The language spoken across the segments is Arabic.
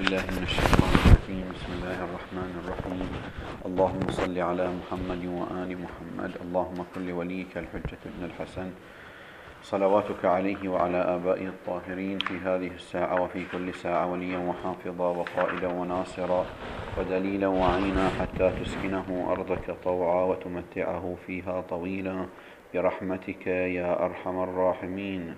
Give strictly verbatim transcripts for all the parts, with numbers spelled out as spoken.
بالله من الشيطان الرجيم. بسم الله الرحمن الرحيم. اللهم صل على محمد وآل محمد. اللهم كن لوليك الحجة ابن الحسن صلواتك عليه وعلى آبائه الطاهرين في هذه الساعة وفي كل ساعة وليا وحافظا وقائدا وناصرا ودليلا وعينا حتى تسكنه أرضك طوعا وتمتعه فيها طويلا برحمتك يا أرحم الراحمين.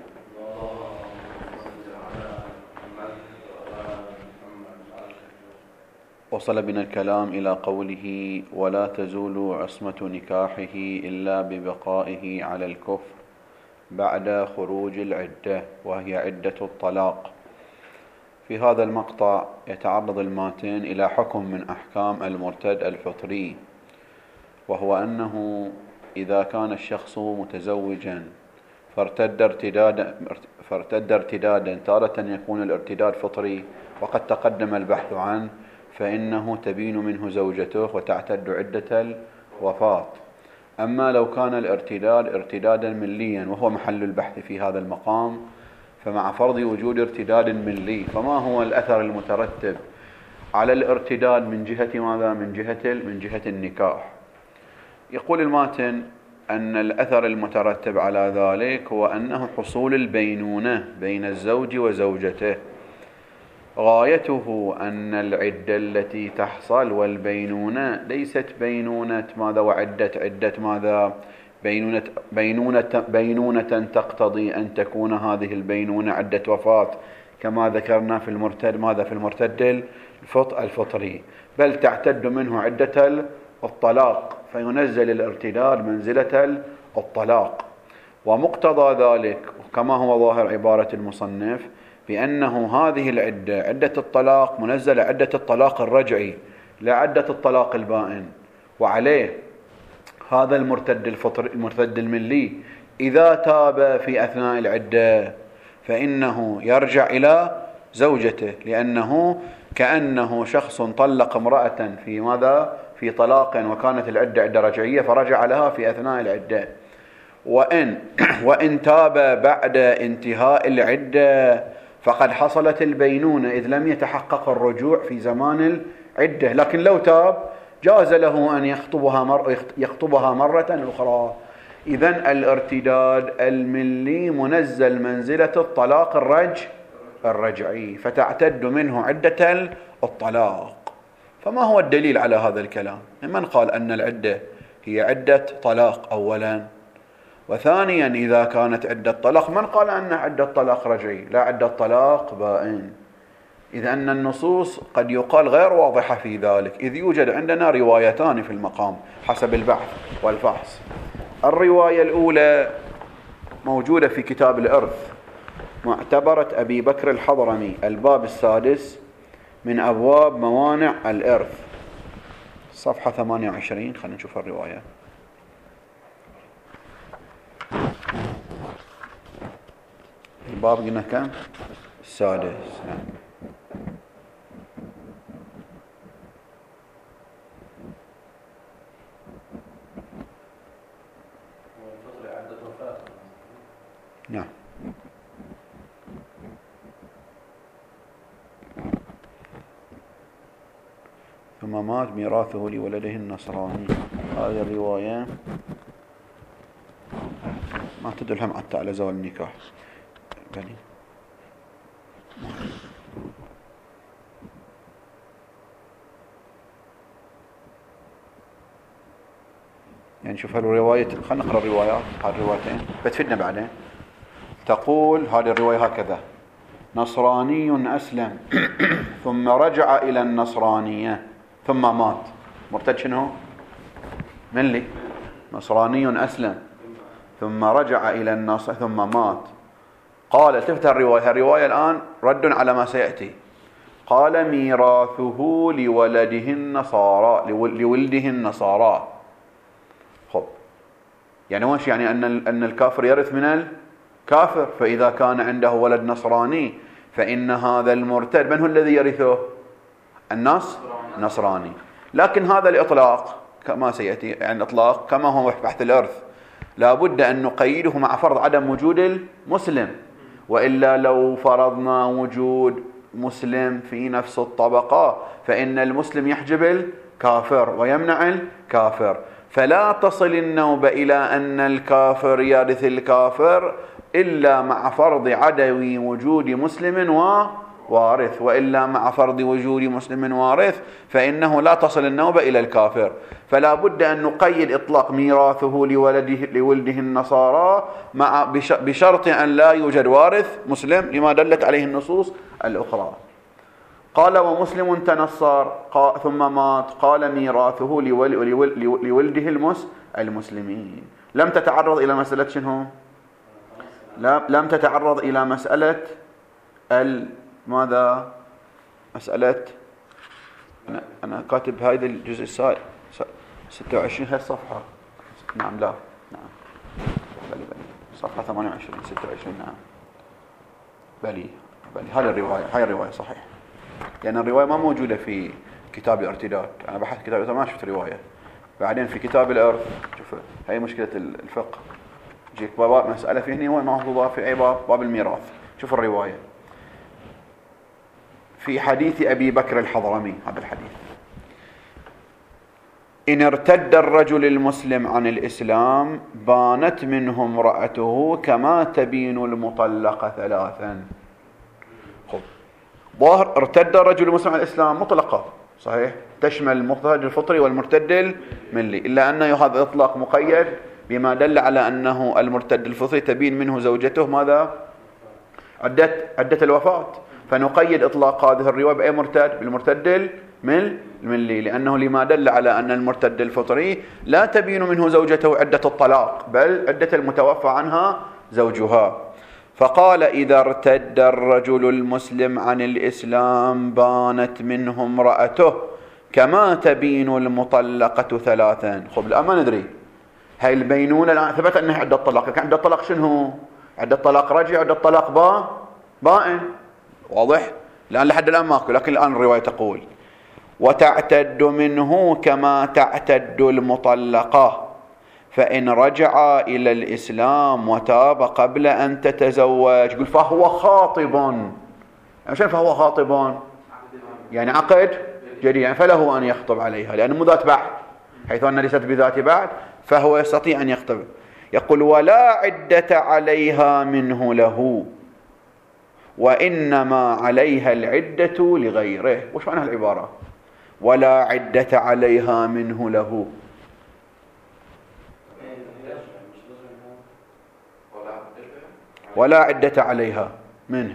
وصل بنا الكلام إلى قوله: ولا تزول عصمة نكاحه إلا ببقائه على الكفر بعد خروج العدة، وهي عدة الطلاق. في هذا المقطع يتعرض الماتن إلى حكم من أحكام المرتد الفطري، وهو أنه إذا كان الشخص متزوجا فارتد ارتدادا فارتد ارتدادا تارة يكون الارتداد فطري وقد تقدم البحث عنه، فإنه تبين منه زوجته وتعتد عدة الوفاة. أما لو كان الارتداد ارتدادا مليا وهو محل البحث في هذا المقام، فمع فرض وجود ارتداد ملي فما هو الأثر المترتب على الارتداد من جهة ماذا؟ من جهة من جهة النكاح. يقول الماتن أن الأثر المترتب على ذلك هو أنه حصول البينونة بين الزوج وزوجته. غايته أن العدة التي تحصل والبينونة ليست بينونة ماذا وعدة عدة ماذا بينونة بينونة بينونة تقتضي أن تكون هذه البينونة عدة وفاة كما ذكرنا في المرتد ماذا في المرتد الفطري، بل تعتد منه عدة الطلاق، فينزل الارتداد منزلة الطلاق. ومقتضى ذلك كما هو ظاهر عبارة المصنف بأنه هذه العدة عدة الطلاق منزلة عدة الطلاق الرجعي لا عدة الطلاق البائن. وعليه هذا المرتد الفطري المرتد الملي إذا تاب في أثناء العدة فإنه يرجع إلى زوجته، لأنه كأنه شخص طلق امرأة في ماذا في طلاق وكانت العدة عدة رجعية فرجع لها في أثناء العدة. وإن وإن تاب بعد انتهاء العدة فقد حصلت البينونة إذ لم يتحقق الرجوع في زمان العدة، لكن لو تاب جاز له أن يخطبها مرة يخطبها مرة أخرى. إذن الارتداد الملي منزل منزلة الطلاق الرج الرجعي، فتعتد منه عدة الطلاق. فما هو الدليل على هذا الكلام؟ من قال أن العدة هي عدة طلاق أولا؟ وثانيا إذا كانت عدة طلاق من قال أن عدة طلاق رجعي لا عدة طلاق بائن؟ إذ أن النصوص قد يقال غير واضحة في ذلك، إذ يوجد عندنا روايتان في المقام حسب البحث والفحص. الرواية الأولى موجودة في كتاب الإرث معتبرة أبي بكر الحضرمي الباب السادس من أبواب موانع الإرث صفحة ثمانية وعشرين. خلينا نشوف الرواية. الباب قلنا كم؟ السادس. نعم. ثم مات ميراثه لولده النصراني. هذه الرواية ما تدل هم حتى على زوال النكاح، بني يعني شوف هالرواية. خلينا نقرأ الروايات هذه الروايتين بتفيدنا بعدين. تقول هذه الرواية هكذا: نصراني أسلم ثم رجع إلى النصرانية ثم مات. مرتد شنو؟ من لي؟ نصراني أسلم ثم رجع إلى النصر ثم مات. قال التفت الرواية الرواية الآن رد على ما سيأتي. قال ميراثه لولده النصارى لولده النصارى. خب يعني وش يعني أن أن الكافر يرث من الكافر؟ فإذا كان عنده ولد نصراني فإن هذا المرتد من هو الذي يرثه؟ النص نصراني. لكن هذا الإطلاق كما سيأتي يعني الإطلاق كما هو بحث الإرث لا بد أن نقيده مع فرض عدم وجود المسلم، وإلا لو فرضنا وجود مسلم في نفس الطبقة، فإن المسلم يحجب الكافر ويمنع الكافر، فلا تصل النوبة إلى أن الكافر يرث الكافر إلا مع فرض عدم وجود مسلم ووارث، وإلا مع فرض وجود مسلم وارث فإنه لا تصل النوبة إلى الكافر. فلا بد أن نقيد إطلاق ميراثه لولده لولده النصارى مع بشرط أن لا يوجد وارث مسلم لما دلت عليه النصوص الأخرى. قال ومسلم تنصر ثم مات، قال ميراثه لولده المس المسلمين. لم تتعرض إلى مسألة شنو؟ لم تتعرض إلى مسألة ماذا؟ مسألة أنا, أنا كاتب هذا الجزء السائل ستة وعشرين هالصفحة. نعم لا نعم بلي بلي صفحة ثمانية وعشرين ستة وعشرين نعم بلي بلي هذه الرواية هاي الرواية صحيح، لأن يعني الرواية ما موجودة في كتاب الارتداد. أنا بحث كتاب الارتداد ما شفت رواية. بعدين في كتاب الإرث شوف هاي مشكلة الفقه، جيك باب مسألة فيه هنا محظوظة في أي باب؟ باب الميراث. شوف الرواية في حديث أبي بكر الحضرمي، هذا الحديث: إن ارتد الرجل المسلم عن الإسلام بانت منه امرأته كما تبين المطلقة ثلاثا. خب ظاهر ارتد الرجل المسلم عن الإسلام مطلقة صحيح، تشمل المرتد الفطري والمرتد الملي، إلا أن هذا الإطلاق مقيد بما دل على أنه المرتد الفطري تبين منه زوجته ماذا؟ عدة عدة الوفاة، فنقيد إطلاق هذه الرواية بأي مرتد؟ بالمرتد الملي، لأنه لما دل على أن المرتد الفطري لا تبين منه زوجته عدة الطلاق بل عدة المتوفى عنها زوجها. فقال إذا ارتد الرجل المسلم عن الإسلام بانت منه امرأته كما تبين المطلقة ثلاثا. خب الآن ما ندري هاي البينونة الآن ثبت أنها عدة طلاق، كان عدة طلاق شنو؟ عدة طلاق رجع، عدة طلاق با بائن، واضح؟ لأن لحد الآن ماكو، لكن الآن الرواية تقول وتعتد منه كما تعتد المطلقة فإن رجع إلى الإسلام وتاب قبل أن تتزوج. يقول فهو خاطب، عشان فهو خاطب يعني عقد جديد، يعني فله أن يخطب عليها لأنه مو ذات بعد، حيث أن ليست بذات بعد فهو يستطيع أن يخطب. يقول ولا عدة عليها منه له وإنما عليها العدة لغيره. وش معنى العبارة ولا عدة عليها منه له؟ ولا عدة عليها منه،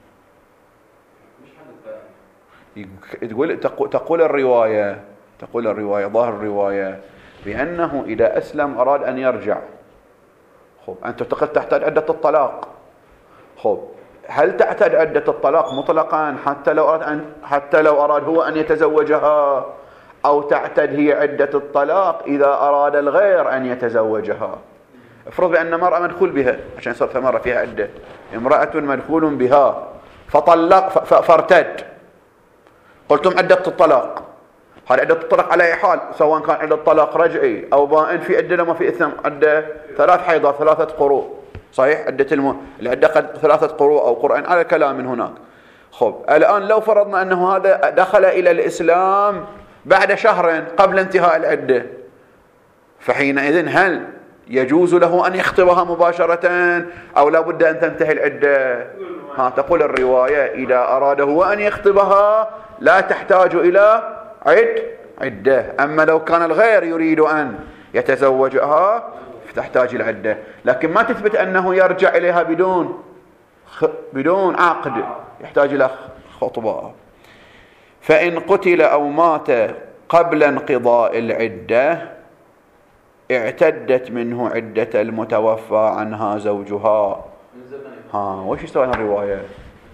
تقول تقول الرواية تقول الرواية ظاهر الرواية بأنه إذا أسلم أراد أن يرجع. خب أنت تعتقد تحتاج عدة الطلاق. خب هل تعتد عدة الطلاق مطلقا حتى لو أراد أن حتى لو أراد هو أن يتزوجها، أو تعتد هي عدة الطلاق إذا أراد الغير أن يتزوجها؟ افرض بأن امرأة مدخول بها عشان صار ثمرة فيها عدة، امرأة مدخول بها فطلق فارتد، قلتم عدة الطلاق، هذه عدة الطلاق على أي حال سواء كان عدة طلاق رجعي أو بائن، في عدة لما في إثم عدة ثلاث حيضات ثلاثة قروء صحيح، عدة الم... العدة قد ثلاثة قروء أو قرآن على كلام من هناك. خب الآن لو فرضنا أنه هذا دخل إلى الإسلام بعد شهر قبل انتهاء العدة، فحينئذ هل يجوز له أن يخطبها مباشرة أو لا بد أن تنتهي العدة؟ ها تقول الرواية إذا أراد هو أن يخطبها لا تحتاج إلى عد عدة، أما لو كان الغير يريد أن يتزوجها فتحتاج إلى عدة، لكن ما تثبت أنه يرجع إليها بدون خ... بدون عقد، يحتاج إلى خطبة. فإن قتل أو مات قبل انقضاء العدة اعتدت منه عدة المتوفى عنها زوجها. ها وش يستوى الرواية؟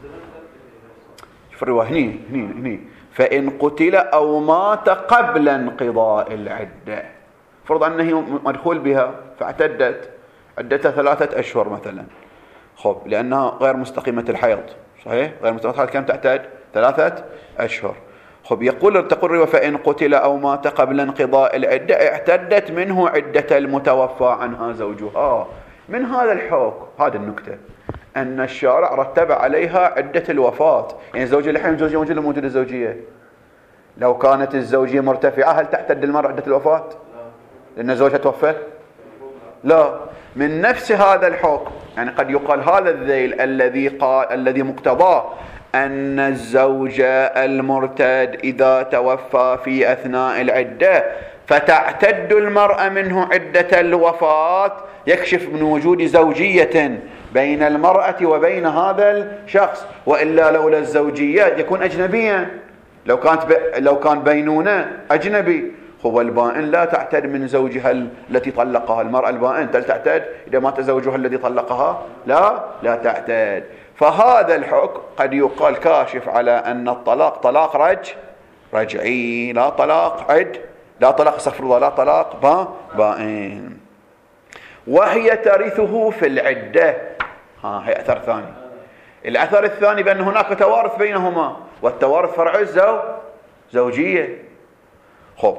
شوف الرواية هني هني هني فإن قتل أو مات قبل انقضاء العدة، فرض أنه مدخول بها فاعتدت عدتها ثلاثة أشهر مثلا، خب لأنها غير مستقيمة الحيض صحيح، غير مستقيمة الحيض كم تعتد؟ ثلاثة أشهر. خب يقول تقول فإن قتل أو مات قبل انقضاء العدة اعتدت منه عدة المتوفى عنها زوجها. من هذا الحكم هذا النكتة أن الشارع رتب عليها عدة الوفاة. يعني الزوجية الحين الزوجية موجودة موجودة الزوجية، لو كانت الزوجية مرتفعة هل تعتد المرأة عدة الوفاة؟ لأن زوجها توفى؟ لا. من نفس هذا الحكم يعني قد يقال هذا الذيل الذي قال الذي مقتضاه أن الزوج المرتد إذا توفى في أثناء العدة فتعتد المرأة منه عدة الوفاة، يكشف من وجود زوجية بين المرأة وبين هذا الشخص، وإلا لولا الزوجية يكون أجنبيا. لو كانت ب... لو كان بينونة أجنبي. هو البائن لا تعتد من زوجها التي طلقها. المرأة البائن هل تعتد إذا مات زوجها الذي طلقها؟ لا لا تعتد. فهذا الحكم قد يقال كاشف على أن الطلاق طلاق رج رجعي، لا طلاق عد، لا طلاق استغفر الله، لا طلاق با بائن. وهي ترثه في العدة. ها هي أثر ثاني. الأثر الثاني بأن هناك توارث بينهما، والتوارث فرع الزوج زوجية. خب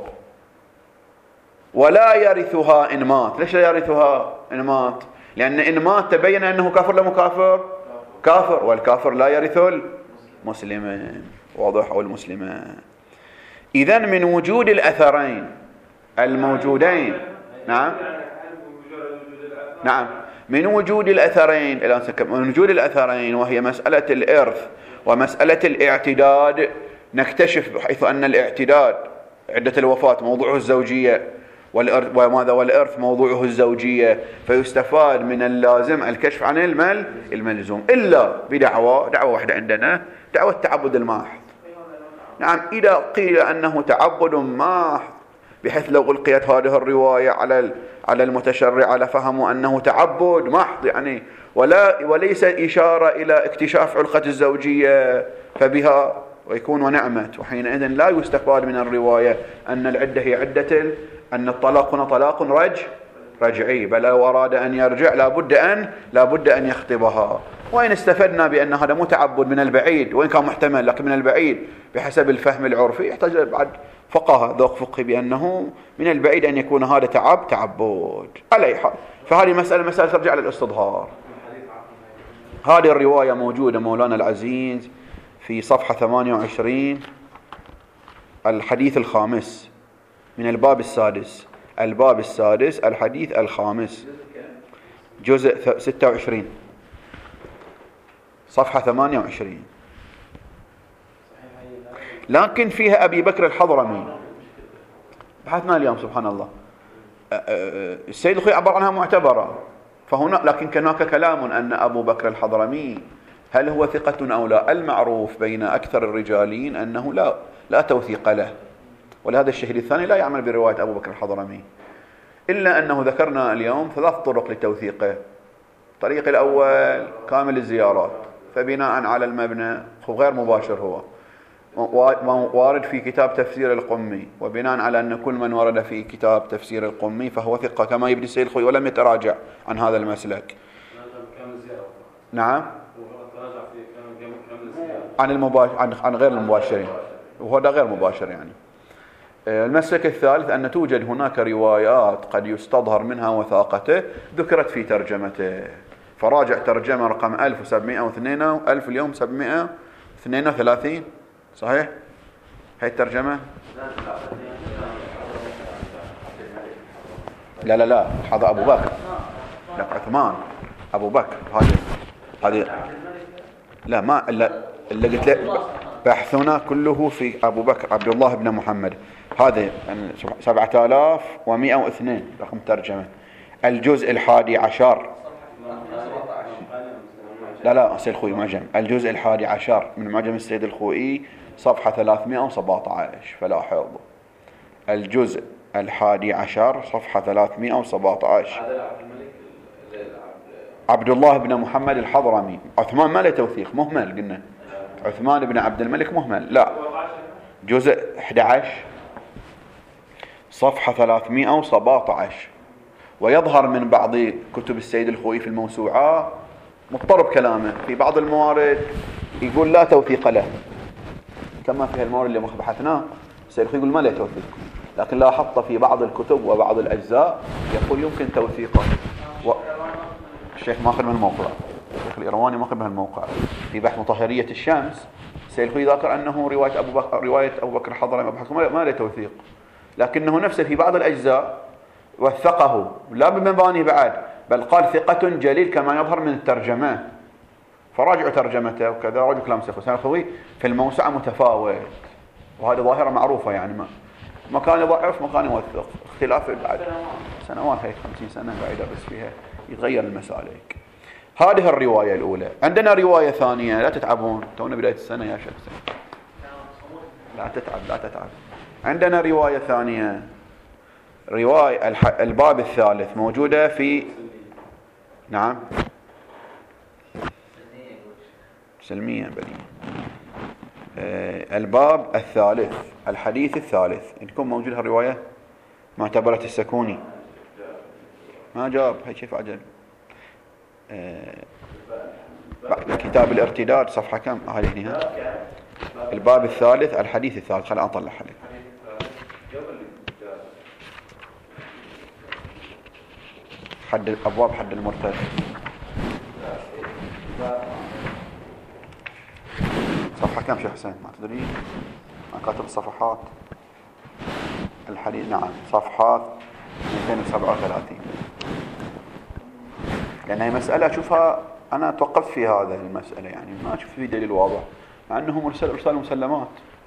ولا يرثها إن مات. ليش لا يرثها إن مات؟ لأن إن مات تبين أنه كافر لا مكافر كافر، والكافر لا يرث المسلمين. واضح؟ أو المسلمين. إذن من وجود الأثرين الموجودين، نعم نعم من وجود الأثرين الآن من وجود الأثرين وهي مسألة الإرث ومسألة الاعتداد، نكتشف بحيث أن الاعتداد عدة الوفاة موضوعه الزوجية، والإرث وماذا والإرث موضوعه الزوجية، فيستفاد من اللازم الكشف عن المل الملزوم، إلا بدعوة دعوة واحدة عندنا، دعوة التعبد الماحض. نعم إذا قيل أنه تعبد محض بحيث لو ألقيت هذه الرواية على على المتشرع لفهموا أنه تعبد محض يعني، ولا وليس إشارة إلى اكتشاف علقة الزوجية، فبها ويكون ونعمت. وحينئذ لا يستفاد من الرواية أن العدة هي عدة أن الطلاق هنا طلاق رج رجعي، بل لو أراد أن يرجع لابد أن لابد أن يخطبها. وإن استفدنا بأن هذا مو تعبد من البعيد، وإن كان محتمل لكن من البعيد بحسب الفهم العرفي يحتاج بعد فقهاء ذوق فقهي بأنه من البعيد أن يكون هذا تعب تعبد على أي حال. فهذه مسألة مسألة ترجع للاستظهار. هذه الرواية موجودة مولانا العزيز في صفحة ثمانية وعشرين الحديث الخامس من الباب السادس، الباب السادس الحديث الخامس جزء ستة وعشرين صفحة ثمانية وعشرين، لكن فيها أبي بكر الحضرمي. بحثنا اليوم سبحان الله السيد الخوئي عبر عنها معتبرة، فهنا لكن هناك كلام أن أبو بكر الحضرمي هل هو ثقة أو لا. المعروف بين أكثر الرجالين أنه لا لا توثيق له، ولهذا الشهيد الثاني لا يعمل برواية أبو بكر الحضرمي، إلا أنه ذكرنا اليوم ثلاث طرق لتوثيقه. الطريق الأول كامل الزيارات، فبناء على المبنى غير مباشر هو وارد في كتاب تفسير القمي، وبناء على أن كل من ورد في كتاب تفسير القمي فهو ثقة كما يبدي السيد الخوئي ولم يتراجع عن هذا المسلك. نعم عن المباشر عن, عن غير المباشرين، وهذا غير مباشر يعني. المسلك الثالث أن توجد هناك روايات قد يستظهر منها وثاقته ذكرت في ترجمته، فراجع ترجمة رقم ألف وسبعمائة واثنين ألف اليوم سبعمائة واثنين وثلاثين صحيح؟ هاي الترجمة لا لا لا هذا أبو بكر، لا عثمان أبو بكر، هذه هذه لا ما اللي, اللي قلت لك بحثنا كله في أبو بكر عبد الله بن محمد، هذا سبعة آلاف ومئة واثنين رقم ترجمة. الجزء الحادي عشر لا لا السيد الخوئي معجم، الجزء الحادي عشر من معجم السيد الخوئي صفحة ثلاثمائة وسبعة عشر، فلاحظ الجزء الحادي عشر صفحة ثلاثمائة وسبعة عشر. عبد الله بن محمد الحضرمي. عثمان ما له توثيق مهمل، قلنا عثمان بن عبد الملك مهمل، لا جزء أحد عشر صفحة ثلاثمائة وسبعة عشر. ويظهر من بعض كتب السيد الخوئي في الموسوعة مضطرب كلامه، في بعض الموارد يقول لا توثيق له كما في المورد اللي بحثناه السيد الخوئي يقول ما له توثيق، لكن لاحظت في بعض الكتب وبعض الأجزاء يقول يمكن توثيقه. و... الشيخ ماخذ من الموقع الإيرواني ما بها الموقع في بحث مطهرية الشمس، سيد الخوي ذاكر أنه رواية أبو بكر رواية أبو بكر الحضرمي ما له توثيق، لكنه نفسه في بعض الأجزاء وثقه لا بمباني بعد، بل قال ثقة جليل كما يظهر من الترجمة، فراجعوا ترجمته وكذا، راجعوا كلام سيد الخوي في الموسوعة متفاوت، وهذه ظاهرة معروفة يعني ما مكان ضعف مكان يوثق، اختلاف بعد سنوات هي خمسين سنة بعيدة بس فيها يتغير المسالك. هذه الرواية الأولى. عندنا رواية ثانية، لا تتعبون تونا بداية السنة يا شخص، لا تتعب لا تتعب. عندنا رواية ثانية، رواية الباب الثالث موجودة في نعم سلمية بني آه الباب الثالث الحديث الثالث. عندكم موجود هالرواية معتبرة السكوني؟ ما جاب هي كيف عجل. آه كتاب الارتداد صفحة كم هذه هنا؟ الباب الثالث الحديث الثالث. خليني أطلع عليك. حد أبواب حد المرتد صفحة كم شيخ حسين ما تدري؟ ما كاتب الصفحات الحديث. نعم صفحات مئتين وسبعة وثلاثين. لأن هي مسألة أشوفها أنا توقفت في هذا المسألة، يعني ما أشوف فيه دليل واضح مع أنه مرسل إرسال مسلمات.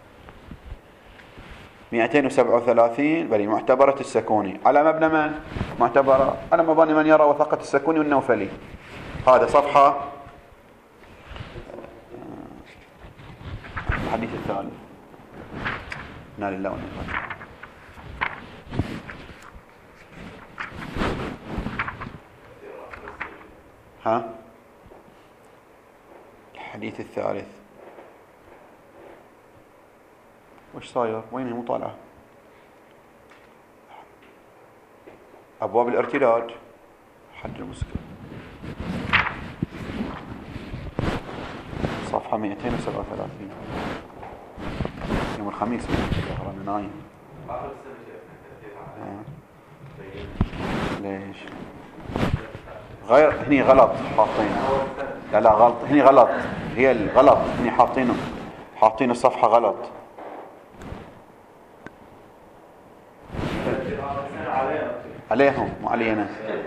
مئتين وسبعة وثلاثين بل معتبرة السكوني على مبنى من؟ معتبرة على مباني من يرى وثقة السكوني والنوفلي. هذا صفحة الحديث الثالث. إنا لله وإنا إليه راجعون. ها الحديث الثالث وش صاير؟ وين هي مطالعة؟ أبواب الارتداد حد المسكن صفحة مئتين وسبعة وثلاثين. يوم الخميس أنا نايم. ليش؟ غير هني غلط حاطين. لا لا غلط هني غلط، هي الغلط هني حاطينه حاطين الصفحة غلط. عليهم مو علينا.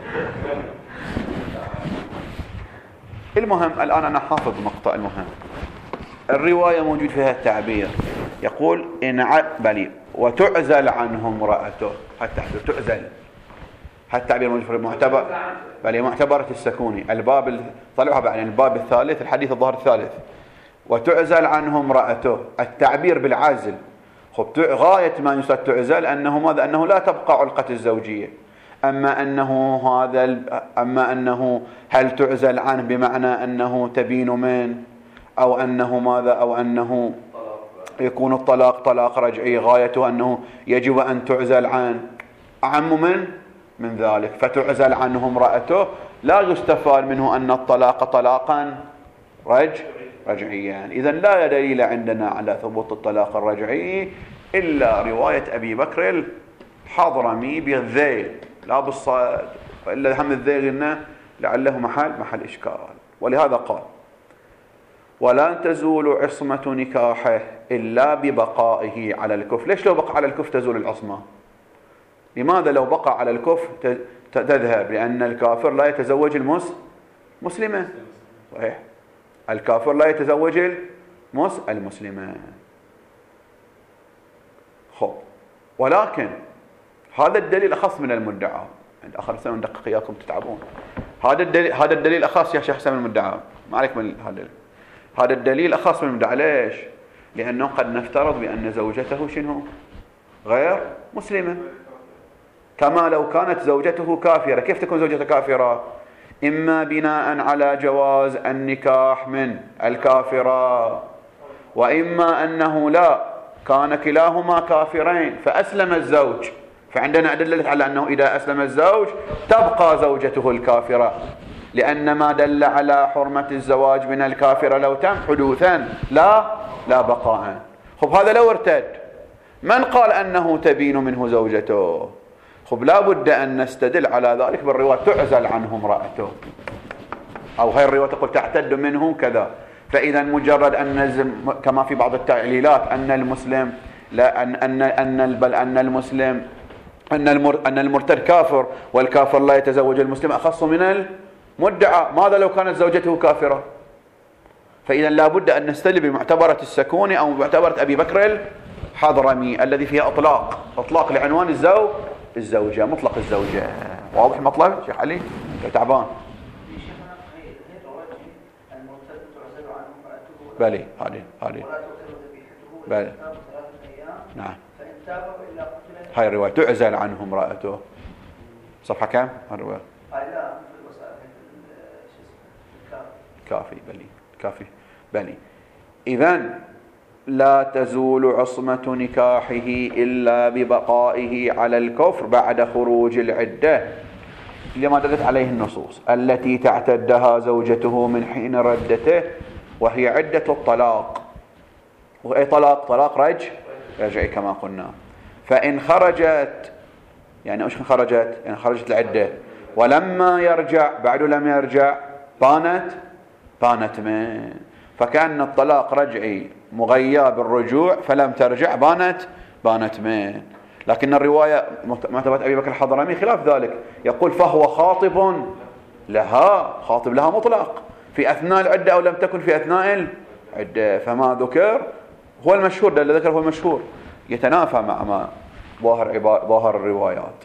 المهم الآن أنا حافظ مقطع. المهم الرواية موجود فيها التعبير يقول إن بلي وتعزل عنه امرأته. التعبير تعزل، هالتعبير موجود في المعتبر بل معتبرة السكوني الباب طلعوها بعد الباب الثالث الحديث الظهر الثالث. وتعزل عنه امرأته التعبير بالعزل. خب غاية ما يصد تعزل أنه ماذا؟ أنه لا تبقى علقة الزوجية. أما أنه هذا أما أنه هل تعزل عنه بمعنى أنه تبين من أو أنه ماذا أو أنه يكون الطلاق طلاق رجعي غايته أنه يجب أن تعزل عنه أعم من من ذلك. فتعزل عنه امرأته لا يستفاد منه أن الطلاق طلاقا رج رجعيا. إذن لا دليل عندنا على ثبوت الطلاق الرجعي إلا رواية أبي بكر الحضرمي بالذيل لا بالصاد، وإلا هم الذيل قلنا لعله محل محل إشكال. ولهذا قال ولا تزول عصمة نكاحه إلا ببقائه على الكفر. ليش لو بقى على الكفر تزول العصمة؟ لماذا لو بقى على الكفر تذهب؟ لأن الكافر لا يتزوج المسلمة. صحيح الكافر لا يتزوج المسلمة. خب ولكن هذا الدليل أخص من المدعى. عند آخر سنة ندقق إياكم تتعبون. هذا الدليل هذا الدليل أخص يا شيخ حسن من المدعى. ما عليك من هذا هذا الدليل أخص من المدعى. ليش؟ لأنه قد نفترض بأن زوجته شنو؟ غير مسلمة. كما لو كانت زوجته كافرة. كيف تكون زوجته كافرة؟ إما بناء على جواز النكاح من الكافرة، وإما أنه لا كان كلاهما كافرين فأسلم الزوج. فعندنا أدلة على أنه إذا أسلم الزوج تبقى زوجته الكافرة، لأن ما دل على حرمة الزواج من الكافرة لو تم حدوثا لا لا بقاء. خب هذا لو ارتد من قال أنه تبين منه زوجته؟ خب لا بد أن نستدل على ذلك بالرواية تعزل عنه امرأته. أو هاي الرواية تقول تعتد منه كذا. فإذا مجرد أن نلزم كما في بعض التعليلات أن المسلم لا أن أن أن بل أن المسلم أن المر أن المرتد كافر والكافر لا يتزوج المسلم أخص من المدعى. ماذا لو كانت زوجته كافرة؟ فإذا لا بد أن نستدل بمعتبرة السكوني أو بمعتبرة أبي بكر الحضرمي الذي فيها إطلاق إطلاق لعنوان الزوج الزوجة مطلق الزوجة. واضح المطلب شيخ علي؟ تعبان. بلي هذه هذه بلي نعم. هاي الرواية تعزل عنه امرأته. صفحة كم الرواية؟ كافي بلي كافي بلي. إذن لا تزول عصمة نكاحه إلا ببقائه على الكفر بعد خروج العدة لما دلت عليه النصوص التي تعتدها زوجته من حين ردته وهي عدة الطلاق. وأي طلاق؟ طلاق رج رجعي كما قلنا. فإن خرجت يعني إيش خرجت؟ يعني خرجت العدة ولما يرجع بعد لم يرجع بانت بانت من فكأن الطلاق رجعي مغيى بالرجوع فلم ترجع بانت بانت من. لكن الرواية معتبرة أبي بكر الحضرمي خلاف ذلك، يقول فهو خاطب لها خاطب لها مطلق في أثناء العدة أو لم تكن في أثناء العدة. فما ذكر هو المشهور، ده اللي ذكر هو المشهور يتنافى مع ما ظاهر ظاهر الروايات.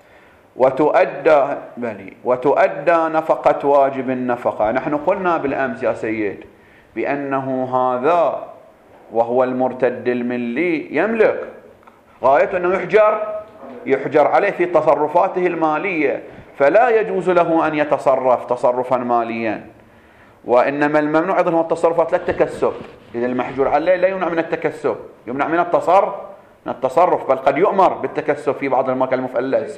وتؤدى بني وتؤدى نفقة واجب النفقة. نحن قلنا بالأمس يا سيد بأنه هذا وهو المرتد الملي يملك غاية أنه يحجر يحجر عليه في تصرفاته المالية، فلا يجوز له أن يتصرف تصرفا ماليا. وإنما الممنوع أيضا هو التصرفات لا التكسب. إذا المحجور عليه لا يمنع من التكسب، يمنع من التصرف من التصرف بل قد يؤمر بالتكسب في بعض المكان المفلس.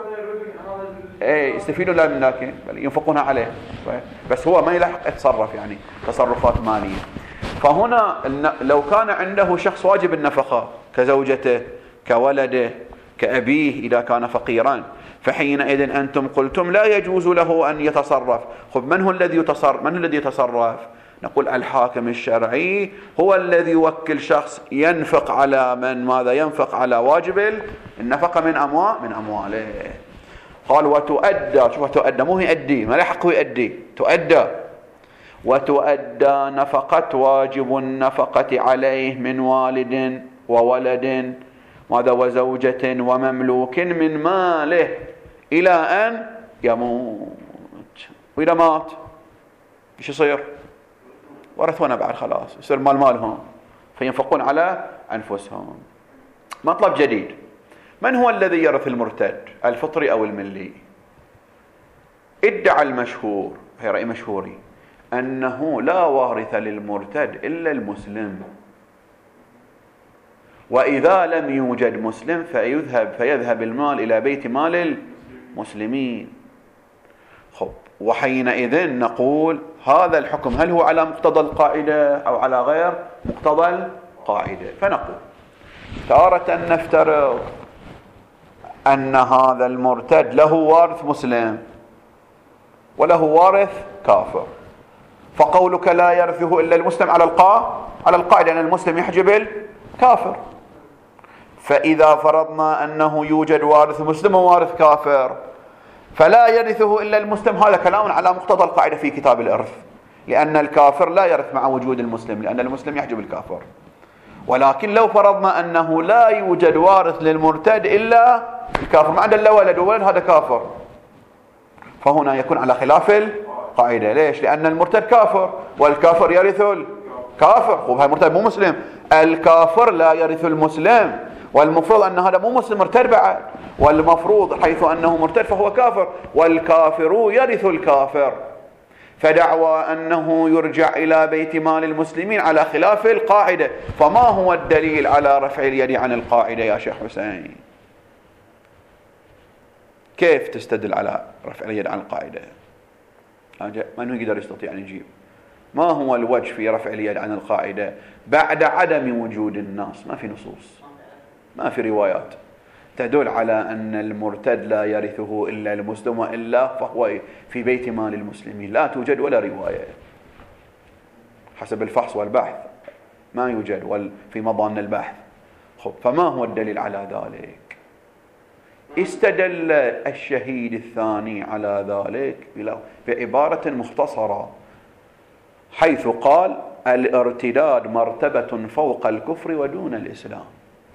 ايه يستفيدون لا من لكن بل ينفقونها عليه، بس هو ما يلحق يتصرف يعني تصرفات مالية. فهنا لو كان عنده شخص واجب النفقة كزوجته كولده كأبيه إذا كان فقيرا، فحينئذ أنتم قلتم لا يجوز له أن يتصرف. خب من هو الذي يتصرف؟ من هو الذي يتصرف؟ نقول الحاكم الشرعي هو الذي يوكل شخص ينفق على من ماذا ينفق على واجب النفقة من أموال من أمواله. قال وتؤدى، شوف تؤدى مو يؤدي، ما له حق يؤدي، تؤدى. وتؤدى نفقة واجب النفقة عليه من والد وولد ماذا وزوجة ومملوك من ماله إلى أن يموت. وإذا مات ايش يصير؟ ورثونا بعد خلاص يصير مال مالهم فينفقون على أنفسهم. مطلب جديد، من هو الذي يرث المرتد الفطري أو الملي؟ ادعى المشهور هي رأي مشهوري أنه لا وارث للمرتد إلا المسلم، وإذا لم يوجد مسلم فيذهب فيذهب المال إلى بيت مال المسلمين. خب وحينئذ نقول هذا الحكم هل هو على مقتضى القاعدة أو على غير مقتضى القاعدة؟ فنقول تارة نفترض أن هذا المرتد له وارث مسلم وله وارث كافر، فقولك لا يرثه إلا المسلم على القاعدة على القاعدة أن المسلم يحجب الكافر. فإذا فرضنا أنه يوجد وارث مسلم ووارث كافر فلا يرثه إلا المسلم، هذا كلام على مقتضى القاعدة في كتاب الإرث، لأن الكافر لا يرث مع وجود المسلم لأن المسلم يحجب الكافر. ولكن لو فرضنا أنه لا يوجد وارث للمرتد إلا الكافر ما عنده إلا ولد وولد هذا كافر، فهنا يكون على خلاف القاعدة. ليش؟ لأن المرتد كافر والكافر يرث الكافر. هو المرتد مو مسلم، الكافر لا يرث المسلم، والمفروض أن هذا مو مسلم مرتد بعد، والمفروض حيث أنه مرتد فهو كافر والكافر يرث الكافر. فدعوى أنه يرجع إلى بيت مال المسلمين على خلاف القاعدة. فما هو الدليل على رفع اليد عن القاعدة يا شيخ حسين؟ كيف تستدل على رفع اليد عن القاعدة؟ من يقدر يستطيع أن يجيب؟ ما هو الوجه في رفع اليد عن القاعدة بعد عدم وجود النص؟ ما في نصوص، ما في روايات. تدل على أن المرتد لا يرثه إلا المسلم، وإلا فهو في بيت مال المسلمين. لا توجد ولا رواية حسب الفحص والبحث، ما يوجد في مضان البحث. خب، فما هو الدليل على ذلك؟ استدل الشهيد الثاني على ذلك بعبارة مختصرة، حيث قال: الارتداد مرتبة فوق الكفر ودون الإسلام.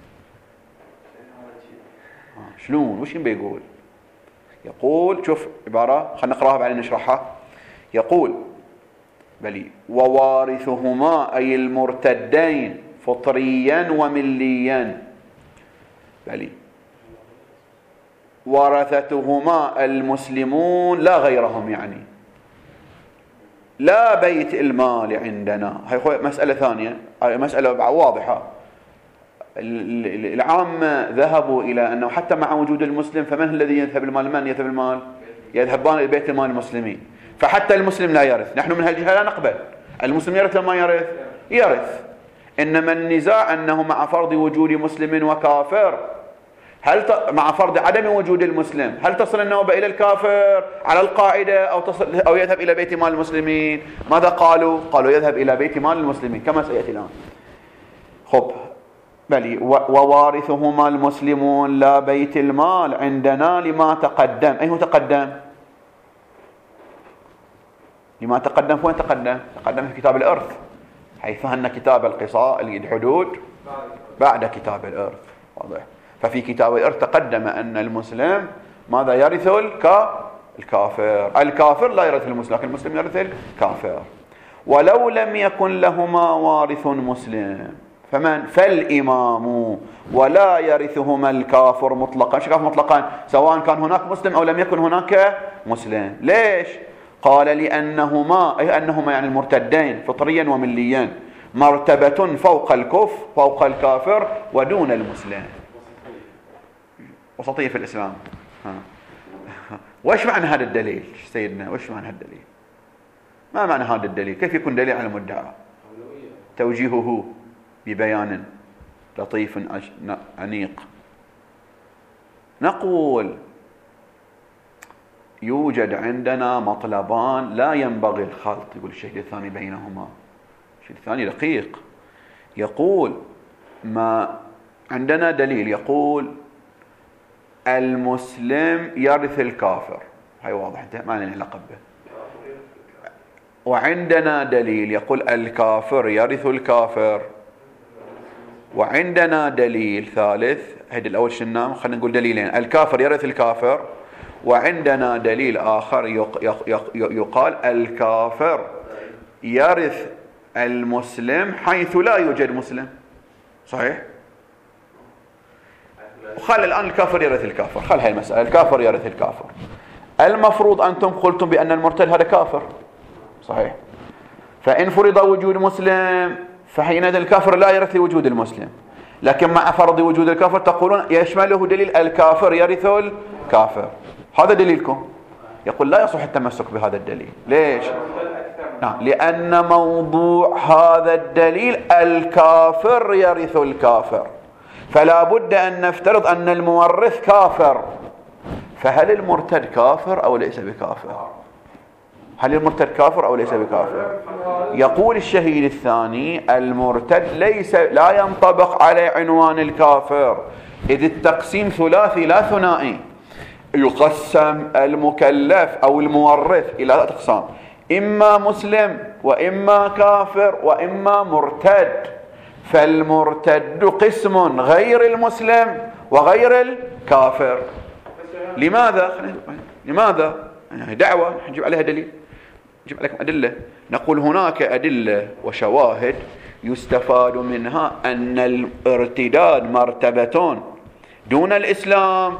شلون؟ وش بيقول؟ يقول، شوف عبارة، خلينا نقراها بعدين نشرحها. يقول: بلي ووارثهما أي المرتدين فطريا ومليا، بلي ورثتهما المسلمون لا غيرهم، يعني لا بيت المال عندنا. هاي مسألة ثانية، مسألة واضحة. العامة ذهبوا إلى أنه حتى مع وجود المسلم فمن الذي يذهب المال؟ من يذهب المال؟ يذهبان إلى بيت المال المسلمين، فحتى المسلم لا يرث. نحن من هالجهة لا نقبل. المسلم يرث لما يرث يرث، إنما النزاع أنه مع فرض وجود مسلم وكافر، هل ت... مع فرض عدم وجود المسلم هل تصل النوبة إلى الكافر على القاعدة، أو تصل أو يذهب إلى بيت مال المسلمين؟ ماذا قالوا؟ قالوا يذهب إلى بيت مال المسلمين كما سيأتي الآن. خب، بلي ووارثهما المسلمون لا بيت المال عندنا لما تقدم. أي هو تقدم؟ لما تقدم وين تقدم؟ تقدم في كتاب الإرث، حيث أن كتاب القصاص الحدود بعد كتاب الإرث. واضح؟ ففي كتاب الإرث تقدم أن المسلم ماذا يرث؟ الكافر. الكافر لا يرث المسلم، لكن المسلم يرث الكافر. ولو لم يكن لهما وارث مسلم فمن فالإمام ولا يرثهما الكافر مطلقا. شو كافر مطلقا؟ سواء كان هناك مسلم أو لم يكن هناك مسلم. ليش؟ قال: لأنهما، أي أنهما يعني المرتدين فطريا ومليا، مرتبة فوق الكفر فوق الكافر ودون المسلم. وسطية في الإسلام. ها. وش معنى هذا الدليل سيدنا؟ وش معنى هذا الدليل؟ ما معنى هذا الدليل؟ كيف يكون دليل على المدعى؟ توجيهه ببيان لطيف عميق. نقول: يوجد عندنا مطلبان لا ينبغي الخلط. يقول الشهيد الثاني بينهما. الشهيد الثاني دقيق، يقول: ما عندنا دليل يقول المسلم يرث الكافر، هاي واضح، ما لنا علاقة به. وعندنا دليل يقول الكافر يرث الكافر. وعندنا دليل ثالث، هذا الأول شنو؟ خلينا نقول دليلين: الكافر يرث الكافر، وعندنا دليل آخر يقال الكافر يرث المسلم حيث لا يوجد مسلم. صحيح؟ وخل الآن الكافر يرث الكافر، خل هاي المسألة، الكافر يرث الكافر. المفروض أنتم قلتم بأن المرتد هذا كافر، صحيح؟ فإن فرض وجود مسلم فحينئذ الكافر لا يرث لوجود المسلم، لكن مع فرض وجود الكافر تقولون يشمله دليل الكافر يرث الكافر. هذا دليلكم. يقول لا يصح التمسك بهذا الدليل. ليش؟ نعم، لأن موضوع هذا الدليل الكافر يرث الكافر، فلا بد أن نفترض أن المورث كافر. فهل المرتد كافر أو ليس بكافر؟ هل المرتد كافر أو ليس بكافر؟ يقول الشهيد الثاني: المرتد ليس لا ينطبق على عنوان الكافر، إذ التقسيم ثلاثي لا ثنائي. يقسم المكلف أو المورث إلى ثلاث أقسام: إما مسلم وإما كافر وإما مرتد. فالمرتد قسم غير المسلم وغير الكافر. لماذا؟ لماذا؟ دعوة نجيب عليها دليل، نجيب عليكم أدلة. نقول هناك أدلة وشواهد يستفاد منها أن الارتداد مرتبة دون الإسلام،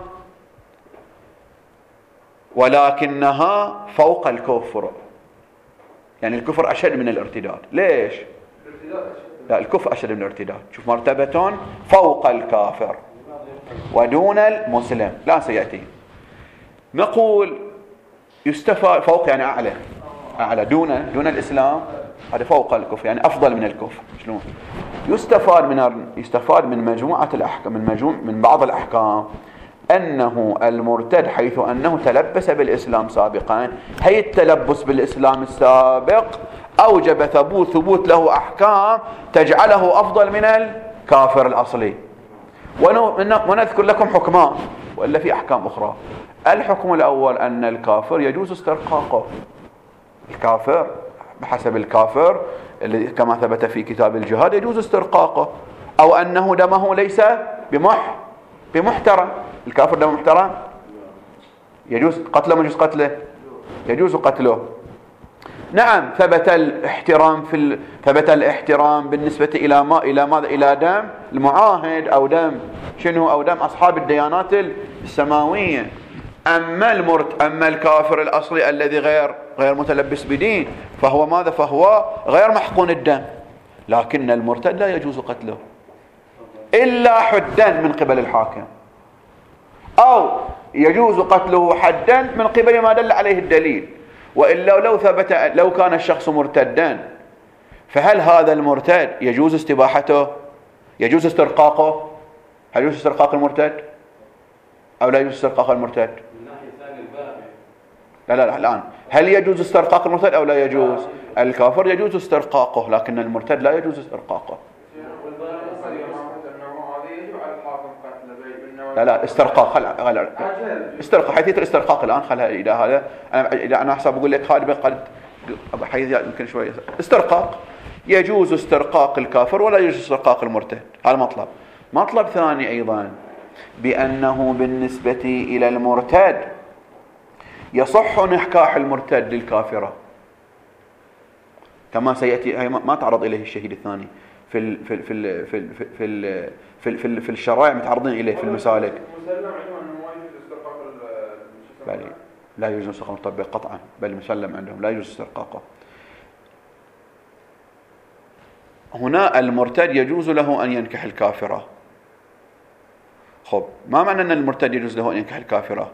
ولكنها فوق الكفر. يعني الكفر أشد من الارتداد. ليش؟ لا، الكفر أشد من الارتداد. شوف، مرتبة فوق الكافر ودون المسلم، لا سيأتي. نقول يستفاد فوق يعني أعلى، أعلى دون دون الإسلام، هذا فوق الكفر يعني أفضل من الكفر. شلون؟ يستفاد من يستفاد من مجموعة الأحكام من مجموع من بعض الأحكام أنه المرتد حيث أنه تلبس بالإسلام سابقا، هي التلبس بالإسلام السابق أوجب ثبوت ثبوت له أحكام تجعله أفضل من الكافر الأصلي. ونذكر لكم حكمان وإلا في أحكام أخرى. الحكم الأول أن الكافر يجوز استرقاقه. الكافر بحسب الكافر اللي كما ثبت في كتاب الجهاد يجوز استرقاقه، أو أنه دمه ليس بمح بمحترم. الكافر دمه محترم يجوز قتله ما يجوز قتله؟ يجوز قتله. نعم ثبت الاحترام في ال... ثبت الاحترام بالنسبة إلى ما إلى ماذا؟ إلى دم المعاهد أو دم شنو؟ أو دم أصحاب الديانات السماوية. أما المرت أما الكافر الأصلي الذي غير غير متلبس بدين فهو ماذا؟ فهو غير محقون الدم. لكن المرتد لا يجوز قتله إلا حدا من قبل الحاكم، أو يجوز قتله حدا من قبل ما دل عليه الدليل. وإلا لو ثبت لو كان الشخص مرتدا فهل هذا المرتد يجوز استباحته؟ يجوز استرقاقه؟ هل يجوز استرقاق المرتد أو لا يجوز استرقاق المرتد؟ لا لا لا الآن هل يجوز استرقاق المرتد أو لا يجوز؟ الكافر يجوز استرقاقه لكن المرتد لا يجوز استرقاقه. لا لا استرقاق خل خل استرقاق حيث الاسترقاق الآن خلها إذا هذا أنا إذا أنا أحسب أقول لك هذا قد حيث يمكن شوية استرقاق يجوز استرقاق الكافر ولا يجوز استرقاق المرتد. هذا مطلب. مطلب ثاني أيضا بأنه بالنسبة إلى المرتد يصح نكاح المرتد للكافرة كما سيأتي. ما تعرض إليه الشهيد الثاني في ال في ال في ال في ال في ال في, في, في الشرائع متعرضين إليه في المسالك. بل لا يجوز استرقاق المطبق قطعا، بل مسلم عندهم لا يجوز استرقاقه. هنا المرتد يجوز له أن ينكح الكافرة. خب ما معنى أن المرتد يجوز له أن ينكح الكافرة؟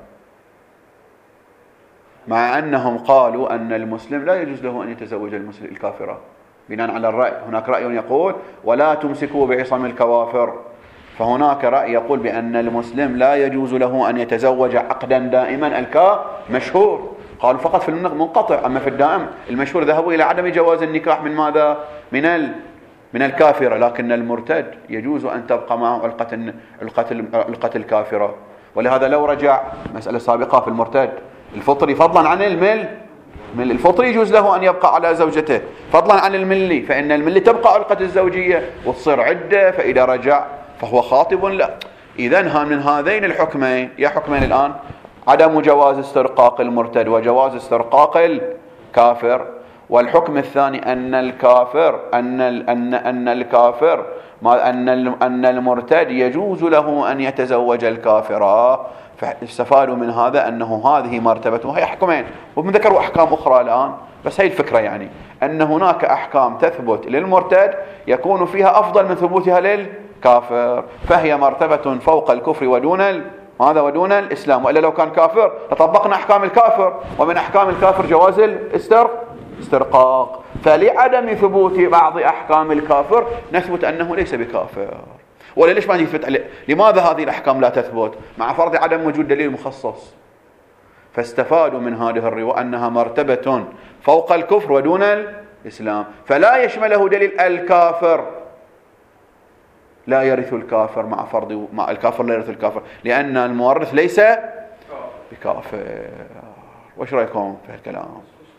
مع أنهم قالوا أن المسلم لا يجوز له أن يتزوج المسلم الكافرة بناء على الرأي. هناك رأي يقول ولا تمسكوا بعصم الكوافر، فهناك رأي يقول بأن المسلم لا يجوز له أن يتزوج عقدا دائما الكا مشهور. قالوا فقط في المنقطع، أما في الدائم المشهور ذهبوا إلى عدم جواز النكاح من ماذا؟ من ال من الكافرة. لكن المرتد يجوز أن تبقى معه علقة علقة علقة الكافرة. ولهذا لو رجع مسألة سابقة في المرتد الفطري فضلا عن المل من الفطري يجوز له أن يبقى على زوجته فضلا عن الملي، فإن الملي تبقى علقة الزوجية وتصير عدة، فإذا رجع فهو خاطب لا. إذن من هذين الحكمين يا حكمين الآن عدم جواز استرقاق المرتد وجواز استرقاق الكافر. والحكم الثاني أن الكافر أن أن أن الكافر ما أن أن المرتد يجوز له أن يتزوج الكافرة. فاستفادوا من هذا أنه هذه مرتبة وهي حكمين، وذكروا أحكام أخرى الآن، بس هي الفكرة يعني أن هناك أحكام تثبت للمرتد يكون فيها أفضل من ثبوتها للكافر، فهي مرتبة فوق الكفر ودون ماذا؟ ودون الإسلام. وإلا لو كان كافر لطبقنا أحكام الكافر، ومن أحكام الكافر جواز الاسترقاق. فلعدم ثبوت بعض أحكام الكافر نثبت أنه ليس بكافر. ولا ليش ما يثبت عليه؟ لماذا هذه الأحكام لا تثبت مع فرض عدم وجود دليل مخصص؟ فاستفادوا من هذه الرواية أنها مرتبة فوق الكفر ودون الإسلام، فلا يشمله دليل الكافر لا يرث الكافر مع فرض مع الكافر لا يرث الكافر، لأن المورث ليس بكافر. وش رأيكم في هالكلام؟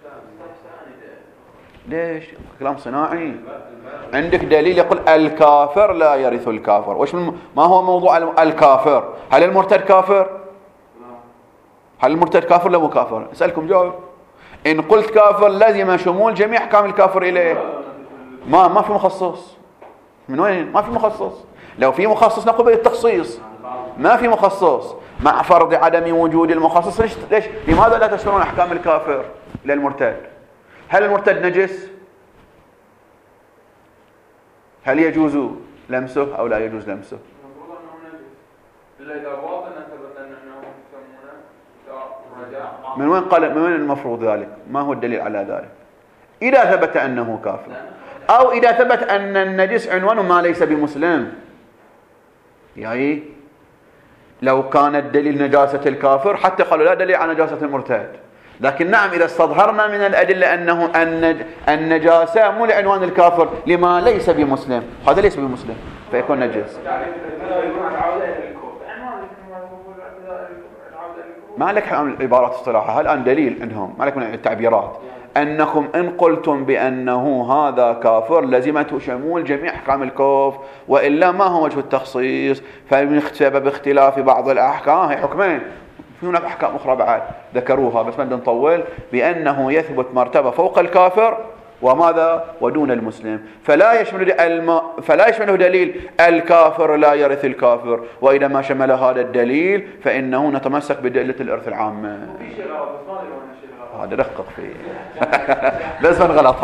ليش؟ كلام صناعي. عندك دليل يقول الكافر لا يرث الكافر. وش ما هو موضوع الكافر؟ هل المرتد كافر؟ هل المرتد كافر ولا مو كافر؟ أسألكم جاوب. إن قلت كافر لازم شمول جميع أحكام الكافر إليه. ما ما في مخصص. من وين؟ ما في مخصص. لو في مخصص نقول بالتخصيص. ما في مخصص. مع فرض عدم وجود المخصص ليش؟ ليش؟ لماذا لا تشملون أحكام الكافر للمرتد؟ هل المرتد نجس؟ هل يجوز لمسه أو لا يجوز لمسه؟ المفروض أنه نجس إلا إذا باطن ثبت أنه يسمونه رجاء. من وين قال من وين المفروض ذلك؟ ما هو الدليل على ذلك؟ إذا ثبت أنه كافر أو إذا ثبت أن النجس عنوان ما ليس بمسلم. يعني لو كان الدليل نجاسة الكافر حتى قالوا لا دليل على نجاسة المرتد، لكن نعم إذا استظهرنا من الأدلة أنه النجاسة مو لعنوان الكافر لما ليس بمسلم، هذا ليس بمسلم فيكون نجس. ما لك عبارات اصطلاحها الآن دليل عندهم، ما لك من التعبيرات أنكم إن قلتم بأنه هذا كافر لزمته شمول جميع أحكام الكفر، وإلا ما هو وجه التخصيص؟ فبسبب اختلاف بعض الأحكام، هي حكمين، في هناك أحكام أخرى بعد ذكروها بس ما بدنا نطول، بأنه يثبت مرتبة فوق الكافر وماذا ودون المسلم، فلا يشمل الم... فلا يشمله دليل الكافر لا يرث الكافر، وإذا ما شمل هذا الدليل فإنه نتمسك بدلة الإرث العامة. هذا دقق فيه بس من غلط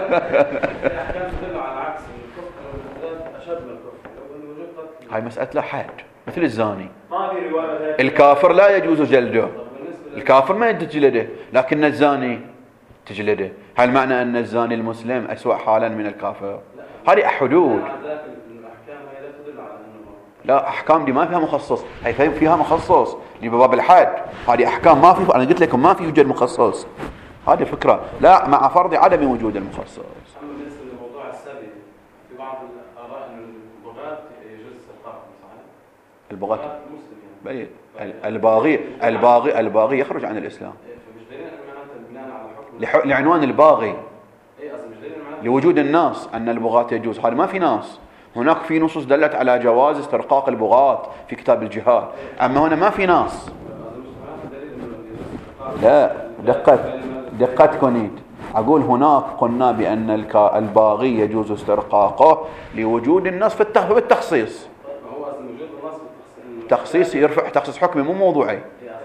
هاي مسألة لا حد، مثل الزاني الكافر لا يجوز جلده، الكافر ما يتجلده، لكن الزاني تجلده. هل معنى أن الزاني المسلم أسوأ حالا من الكافر؟ هذه حدود، لا أحكام دي ما فيها مخصص، هي فيها مخصص لباب الحد، هذه أحكام ما في، أنا قلت لكم ما في يوجد مخصص، هذه فكرة، لا مع فرض عدم وجود المخصص. أما بالنسبة لموضوع السبي في بعض الآراء أن البغاة يجوز استلقاء صحيح؟ البغاة مسلم يعني الباغي الباغي الباغي يخرج عن الإسلام لعنوان الباغي لوجود الناس أن البغاة يجوز، هذا ما في ناس، هناك في نصوص دلت على جواز استرقاق البغاة في كتاب الجهاد، أما هنا ما في ناس. لا دقت دقت كونيت أقول هناك قلنا بأن الباغي يجوز استرقاقه لوجود الناس في التخصيص، تخصيص يرفع تخصيص حكمي مو موضوعي.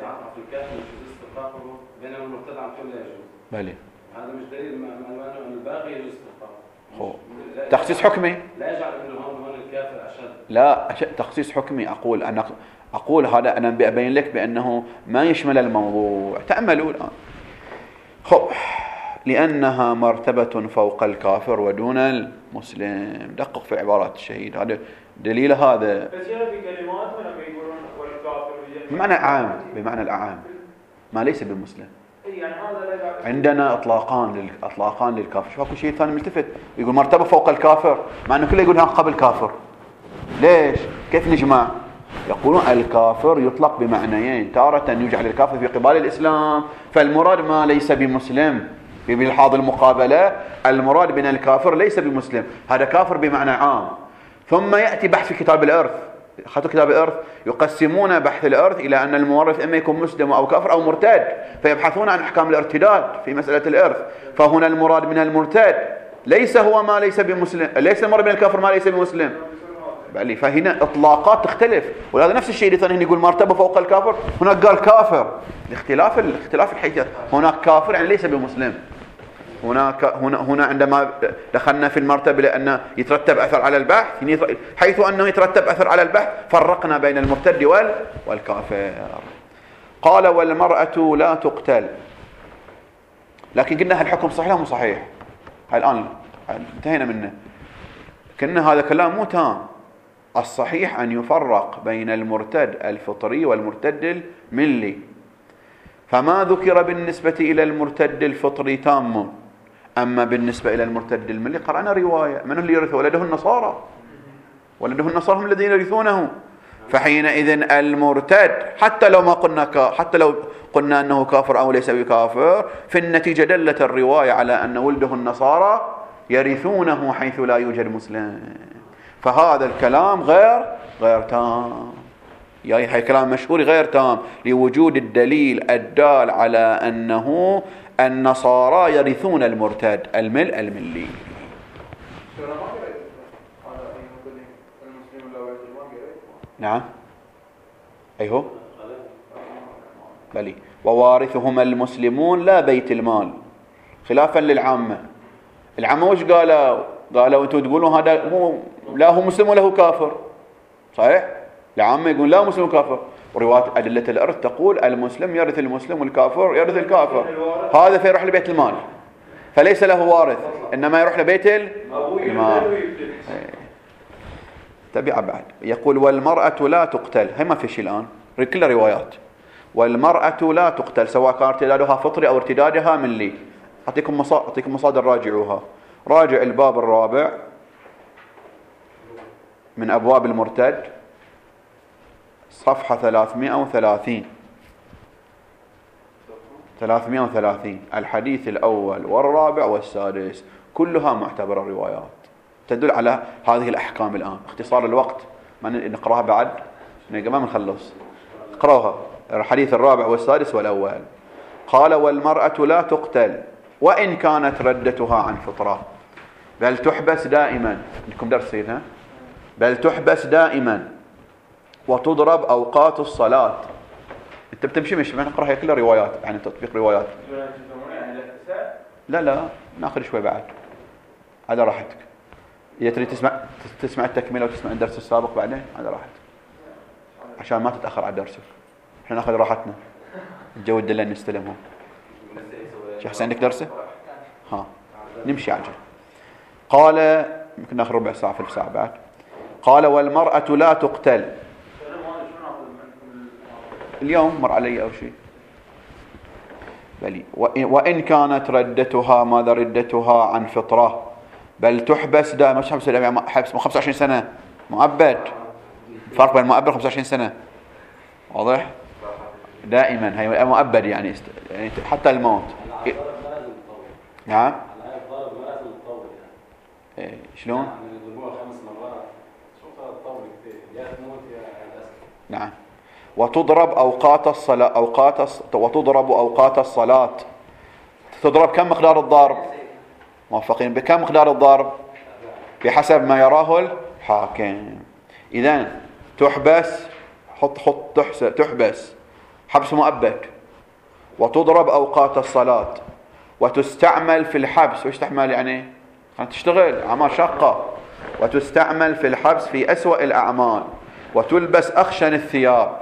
بلي هذا مش دليل أن الباغي يجوز استرقاقه، تخصيص حكمي لا يجعل انه هون هون الكافر اشد، لا أشد تخصيص حكمي. اقول انا اقول هذا انا ابين لك بانه ما يشمل الموضوع. تاملوا الان خب لانها مرتبه فوق الكافر ودون المسلم، دقق في عبارات الشهيد، هذا دليل هذا بمعنى عام، بمعنى الاعام ما ليس بالمسلم. عندنا اطلاقان اطلاقان للكافر، شوف اكو شيء ثاني ملتفت يقول مرتبه فوق الكافر مع انه كله يقول ها قبل كافر. ليش؟ كيف نجمع؟ يقولون الكافر يطلق بمعنيين، تارة يجعل الكافر في قبال الاسلام فالمراد ما ليس بمسلم، بملحاظ المقابله المراد بين الكافر ليس بمسلم هذا كافر بمعنى عام. ثم ياتي بحث في كتاب الارث، اخذوا كتاب الارث يقسمون بحث الارث الى ان المورث اما يكون مسلم او كافر او مرتد، فيبحثون عن احكام الارتداد في مساله الارث. فهنا المراد من المرتد ليس هو ما ليس بمسلم، ليس المراد من الكافر ما ليس بمسلم، بل فهنا اطلاقات تختلف. وهذا نفس الشيء اللي ثاني يقول مرتبه فوق الكافر، هناك قال كافر، الاختلاف الاختلاف الحيثيات، هناك كافر يعني ليس بمسلم، هناك هنا هنا عندما دخلنا في المرتبه لان يترتب اثر على البحث، حيث انه يترتب اثر على البحث فرقنا بين المرتد والكافر. قال والمراه لا تقتل، لكن قلنا الحكم صحيح ولا مو صحيح؟ الان انتهينا منه، كنا هذا كلام مو تام. الصحيح ان يفرق بين المرتد الفطري والمرتد الملي، فما ذكر بالنسبه الى المرتد الفطري تام، أما بالنسبة إلى المرتد الملي قرأنا رواية من اللي يرثه؟ ولده النصارى، ولده النصارى هم الذين يرثونه. فحينئذ المرتد حتى لو ما قلنا ك... حتى لو قلنا أنه كافر أو ليس بكافر، في النتيجة دلت الرواية على أن ولده النصارى يرثونه حيث لا يوجد مسلم. فهذا الكلام غير غير تام، يعني هي كلام مشهور غير تام لوجود الدليل الدال على أنه النصارى يرثون المرتد المل الملي. نعم أيهو بلي ووارثهم المسلمون لا بيت المال، خلافا للعامة. العامة وش قالوا؟ قالوا أنتم تقولون هذا مو لا هو مسلم ولا هو كافر، صحيح؟ العامة يقول لا مسلم كافر، ورواية أدلة الإرث تقول المسلم يرث المسلم والكافر يرث الكافر، هذا فيروح لبيت المال. فليس له وارث، إنما يروح لبيت الإمام. تبع بعد يقول والمرأة لا تقتل. هي ما في شيء الآن، كلها روايات. والمرأة لا تقتل سواء كان ارتدادها فطري أو ارتدادها من لي. أعطيكم مصادر أعطيكم مصادر راجعوها. راجع الباب الرابع من أبواب المرتد صفحة ثلاثمائة وثلاثين ثلاثمائة وثلاثين الحديث الأول والرابع والسادس كلها معتبرة روايات تدل على هذه الأحكام. الآن اختصار الوقت ما نقرأها بعد ما نخلص. اقرأوها الحديث الرابع والسادس والأول. قال والمرأة لا تقتل وإن كانت ردتها عن فطرة بل تحبس دائما. لكم درس هنا. بل تحبس دائما وتضرب أوقات الصلاة. انت بتمشي مش ما نقرأ هي كلها روايات يعني تطبيق روايات. لا لا ناخذ شوي بعد على راحتك. إذا تريد تسمع تسمع التكملة وتسمع الدرس السابق بعدين على راحتك عشان ما تتأخر على درسك. احنا ناخذ راحتنا. الجو الدلال نستلمه. شيخ حسين عندك درسه؟ ها نمشي عجل. قال يمكن ناخذ ربع ساعة في الساعة بعد. قال والمرأة لا تقتل. اليوم مر علي أو شيء بلي. وإن كانت ردتها ماذا ردتها عن فطرة بل تحبس دائما. مش حبس حبس خمسة وعشرين سنة مؤبد. فرق بين مؤبد خمسة وعشرين سنة واضح. دائما هي مؤبد يعني حتى الموت. نعم إيه شلون؟ نعم. وتضرب أوقات الصلاة أوقات الص... وتضرب أوقات الصلاة. تضرب كم مقدار الضرب؟ موافقين بكم مقدار الضرب؟ بحسب ما يراه الحاكم. إذن تحبس حط حط تحس... تحبس حبس مؤبد وتضرب أوقات الصلاة وتستعمل في الحبس. وش تحمل يعني؟ تشتغل أعمال شاقة. وتستعمل في الحبس في أسوأ الأعمال وتلبس أخشن الثياب.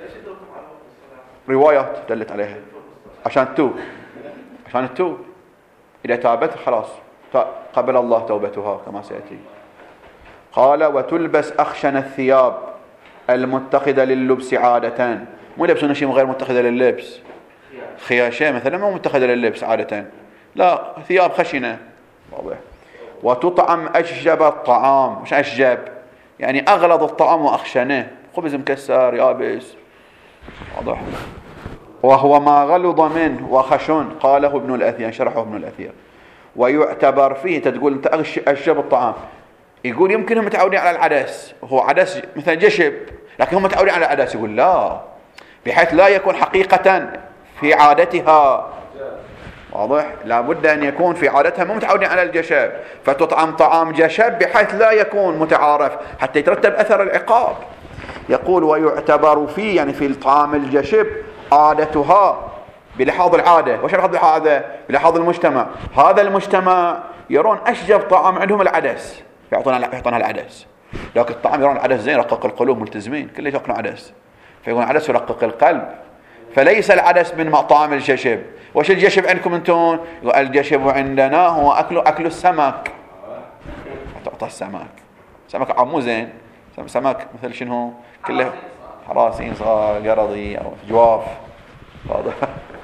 روايات دلت عليها عشان توب عشان التوب. إذا تابت خلاص قبل الله توبتها كما سيأتي. قال وتلبس أخشن الثياب المتخذة لللبس عادة. مو يلبسون شيء غير متخذة لللبس. خياشة مثلا مو متخذة لللبس عادة لا ثياب خشنة واضح. وتطعم أشجب الطعام. مش أشجب يعني أغلظ الطعام وأخشنه. خبز مكسر يابس واضح. وهو ما غلظ منه وخشن قاله ابن الأثير شرحه ابن الأثير. ويعتبر فيه تقول أنت أشجب الطعام يقول يمكن هم متعودين على العدس. هو عدس مثلا جشب لكن هم متعودين على العدس. يقول لا بحيث لا يكون حقيقة في عادتها واضح. لابد أن يكون في عادتها مو متعودين على الجشب فتطعم طعام جشب بحيث لا يكون متعارف حتى يترتب أثر العقاب. يقول ويعتبر فيه يعني في الطعام الجشب عادتها بلحاظ العادة. وش لحاظ العادة؟ بلحاظ المجتمع. هذا المجتمع يرون أشجب طعام عندهم العدس يعطونها يعطونها العدس. لكن الطعام يرون العدس زين يرقق القلوب ملتزمين كله يأكلون عدس فيقولون العدس يرقق القلب. فليس العدس من طعام الجشب. وش الجشب عندكم انتم؟ الجشب عندنا هو أكل أكل السمك. تعطى السمك سمك عمو زين سمك مثل شنو كله حراسين صغار قرضي أو جواف واضح.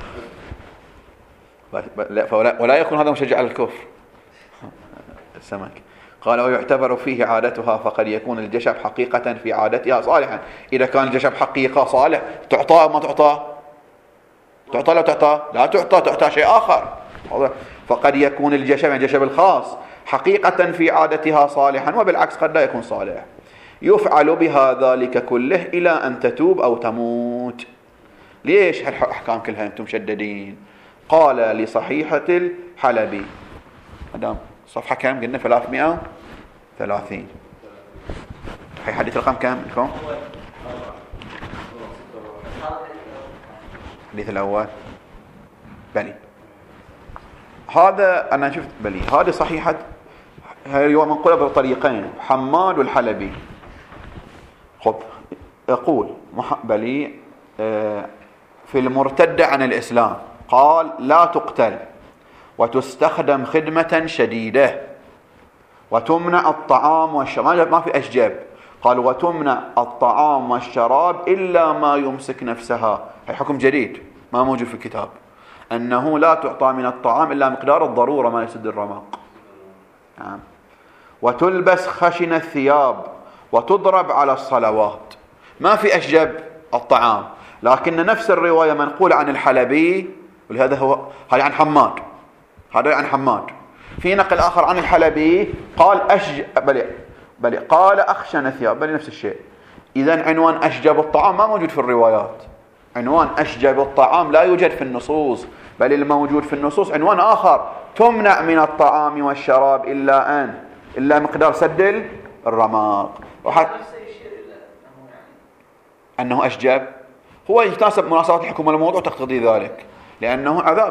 ولا يكون هذا مشجع على الكفر السمك. قال ويعتبر فيه عادتها فقد يكون الجشب حقيقة في عادتها صالحا. إذا كان الجشب حقيقة صالح تعطى أو ما تعطى؟ تعطى لا تعطى؟ لا تعطى تعطى شيء آخر. فقد يكون الجشب الجشب الخاص حقيقة في عادتها صالحا وبالعكس قد لا يكون صالح. يفعل بها ذلك كله إلى أن تتوب أو تموت. ليش هالأحكام كلها أنتم مشددين؟ قال لصحيحة الحلبي. مدام صفحة كم قلنا ثلاثمائة وثلاثين. هي حديث رقم كم لكم؟ الحديث الأول بلي. هذا أنا شفت بلي هذه صحيحة هي منقولة بطريقين حماد والحلبي. خذ يقول بلي في المرتدة عن الإسلام قال لا تقتل وتستخدم خدمة شديدة، وتمنع الطعام والشراب، ما في أشجاب، قال وتمنع الطعام والشراب إلا ما يمسك نفسها. هي حكم جديد ما موجود في الكتاب، أنه لا تعطى من الطعام إلا مقدار الضرورة ما يسد الرمق. نعم. وتلبس خشن الثياب وتضرب على الصلوات. ما في أشجب الطعام، لكن نفس الرواية منقولة عن الحلبي، ولهذا هو هذا عن حماد، هذا عن حماد. في نقل آخر عن الحلبي قال أشج بل بل قال أخشن الثياب، بل نفس الشيء. إذن عنوان أشجب الطعام ما موجود في الروايات، عنوان أشجب الطعام لا يوجد في النصوص، بل الموجود في النصوص عنوان آخر: تمنع من الطعام والشراب إلا أن إلا مقدار سد الرماق. وحتى أنه أشجب هو يتناسب مناسبات الحكم والموضوع تقتضي ذلك، لأنه عذاب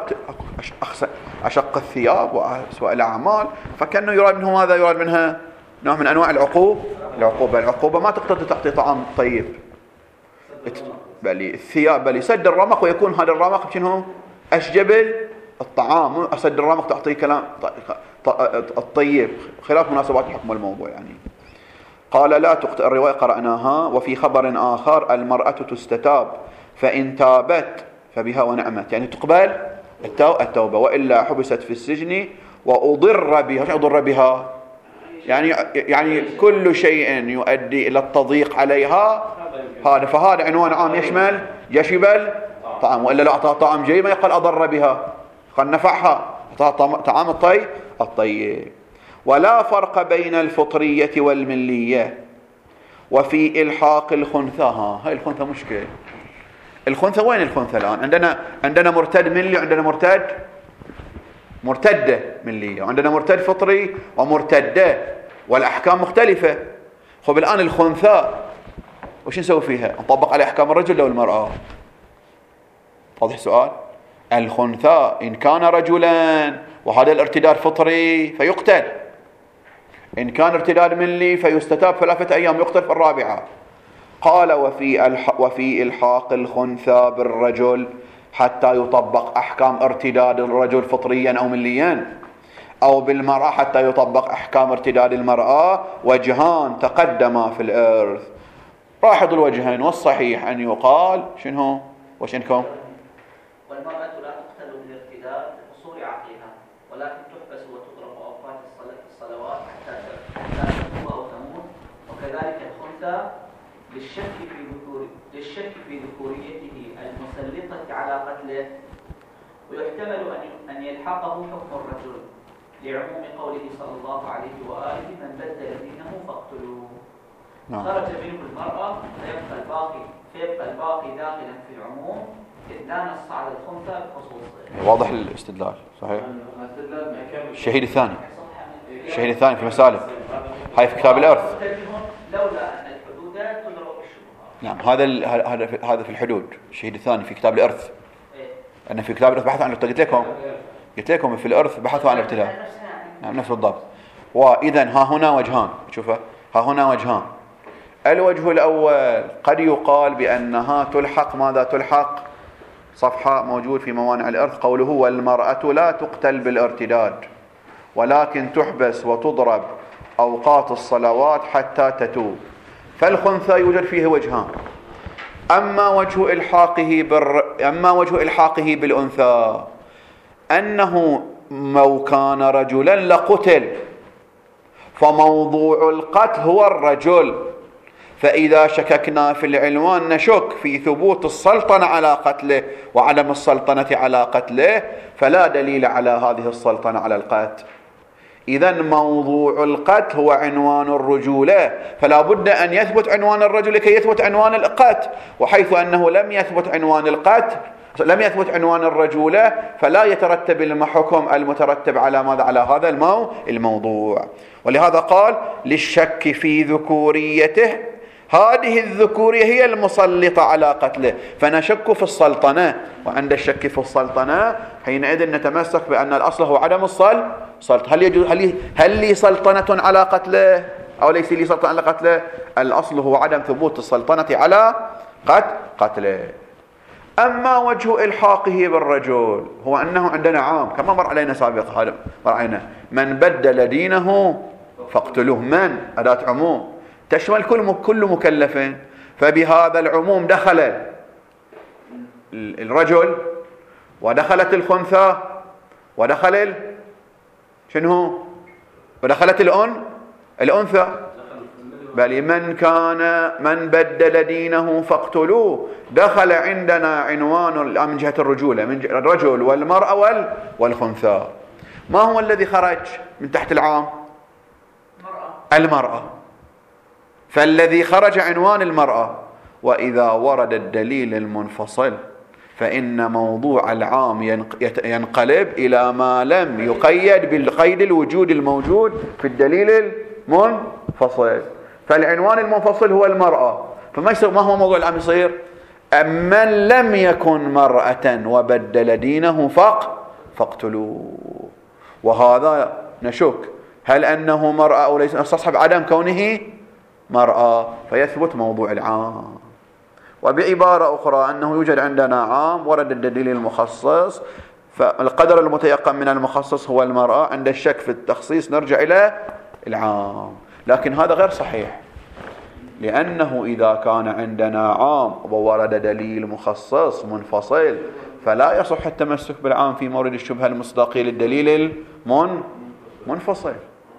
أشق الثياب وأسوأ الأعمال، فكأنه يراد منه ماذا؟ يراد منها نوع من أنواع العقوبة. العقوبة العقوبة ما تقتضي تعطي طعام طيب، بل الثياب بل يسد الرمق، ويكون هذا الرمق شنو؟ أشجب الطعام، أسد الرمق تعطي كلام الطيب، خلاف مناسبات الحكم والموضوع يعني. قال لا تقتل، الرواية قرأناها. وفي خبر آخر: المرأة تستتاب فإن تابت فبها ونعمت، يعني تقبل التوبة، وإلا حبست في السجن وأضر بها. شو أضر بها؟ يعني يعني كل شيء يؤدي إلى التضييق عليها، هذا فهذا عنوان عام يشمل يشمل طعام، وإلا لو أعطاها طعام جيد ما يقال أضر بها، قد نفعها، أعطاها طعام الطيب الطيب. ولا فرق بين الفطرية والملية. وفي إلحاق الخنثى، ها هاي الخنثى مشكلة. الخنثى وين الخنثى الآن؟ عندنا عندنا مرتد ملي، وعندنا مرتد مرتدة ملية، وعندنا مرتد فطري ومرتدة، والأحكام مختلفة. خب الآن الخنثى وش نسوي فيها؟ نطبق على أحكام الرجل أو المرأة؟ واضح السؤال؟ الخنثى إن كان رجلا وهذا الارتداد فطري فيقتل، إن كان ارتداد ملي فيستتاب ثلاثة أيام، يقتل في الرابعة. قال وفي الح... وفي إلحاق الخنثى بالرجل حتى يطبق أحكام ارتداد الرجل فطريا أو مليا، أو بالمرأة حتى يطبق أحكام ارتداد المرأة، وجهان تقدما في الإرث. راحض الوجهين، والصحيح أن يقال شنو وشنكم؟ والمرأة لا تقتل بالارتداد لقصور عقلها، ولكن تحبس وتضرب أوقات الصلوات حتى تموت أو تموت. وكذلك الخنثى للشك في ذكور للشك في ذكوريته المسلطة على قتله، ويحتمل أن أن يلحقه حكم الرجل لعموم قوله صلى الله عليه وآله: من بدل دينه فاقتلوه. خرج منه المرأة فيبقى الباقي فيبقى الباقي داخلا في العموم، إذ لا نص على الخنثى بخصوصه. واضح الاستدلال صحيح؟ الشهيد الثاني الشهيد الثاني في مسالم، هاي في كتاب الإرث. لولا أن الحدود تدرك الشبهات. نعم، هذا هذا هذا في الحدود. الشهيد الثاني في كتاب الإرث. أنا في كتاب الإرث بحثوا عن قلت لكم قلت لكم في الإرث بحثوا عن الارتداد. نعم نفس بالضبط. وإذا ها هنا وجهان، شوفه ها هنا وجهان. الوجه الأول قد يقال بأنها تلحق، ماذا تلحق؟ صفحة موجود في موانع الإرث قوله: والمرأة لا تقتل بالارتداد ولكن تحبس وتضرب أوقات الصلوات حتى تتوب. فالخنثى يوجد فيه وجهان. أما وجه إلحاقه بر... أما وجه إلحاقه بالأنثى أنه لو كان رجلا لقتل، فموضوع القتل هو الرجل، فإذا شككنا في العنوان نشك في ثبوت السلطنة على قتله وعدم السلطنة على قتله، فلا دليل على هذه السلطنة على القتل. إذن موضوع القتل هو عنوان الرجولة، فلا بد أن يثبت عنوان الرجل لكي يثبت عنوان القتل، وحيث أنه لم يثبت عنوان القتل لم يثبت عنوان الرجولة، فلا يترتب الحكم المترتب على ماذا؟ على هذا المو... الموضوع. ولهذا قال: للشك في ذكوريته، هذه الذكورية هي المسلطة على قتله، فنشك في السلطنة، وعند الشك في السلطنة حينئذ نتمسك بأن الأصل هو عدم السلطنة. هل يجوز هل هل لي سلطنة على قتله أو ليس لي سلطنة على قتله؟ الأصل هو عدم ثبوت السلطنة على قتله. أما وجه إلحاقه بالرجل هو أنه عندنا عام كما مر علينا سابقا، هذا مر علينا من بدل دينه فاقتلوه. من أداة عموم تشمل كل كل مكلف، فبهذا العموم دخل الرجل ودخلت الخنثى ودخل ال... شنو ودخلت الأن الأنثى. بل من كان من بدل دينه فاقتلوه دخل عندنا عنوان من جهة الرجولة، من جهة الرجل والمرأة وال... والخنثى. ما هو الذي خرج من تحت العام؟ المرأة. فالذي خرج عنوان المرأة. وإذا ورد الدليل المنفصل فإن موضوع العام ينقلب إلى ما لم يقيد بالقيد الوجود الموجود في الدليل المنفصل. فالعنوان المنفصل هو المرأة، فما يصير ما هو موضوع العام؟ يصير من لم يكن مرأة وبدل دينه فق فاقتلوه. وهذا نشك هل أنه مرأة أو ليس، نستصحب عدم كونه مرأة فيثبت موضوع العام. وبعبارة أخرى أنه يوجد عندنا عام ورد الدليل المخصص، فالقدر المتيقن من المخصص هو المرأة، عند الشك في التخصيص نرجع إلى العام. لكن هذا غير صحيح، لأنه إذا كان عندنا عام وورد دليل مخصص منفصل فلا يصح التمسك بالعام في مورد الشبهة المصداقية للدليل المنفصل،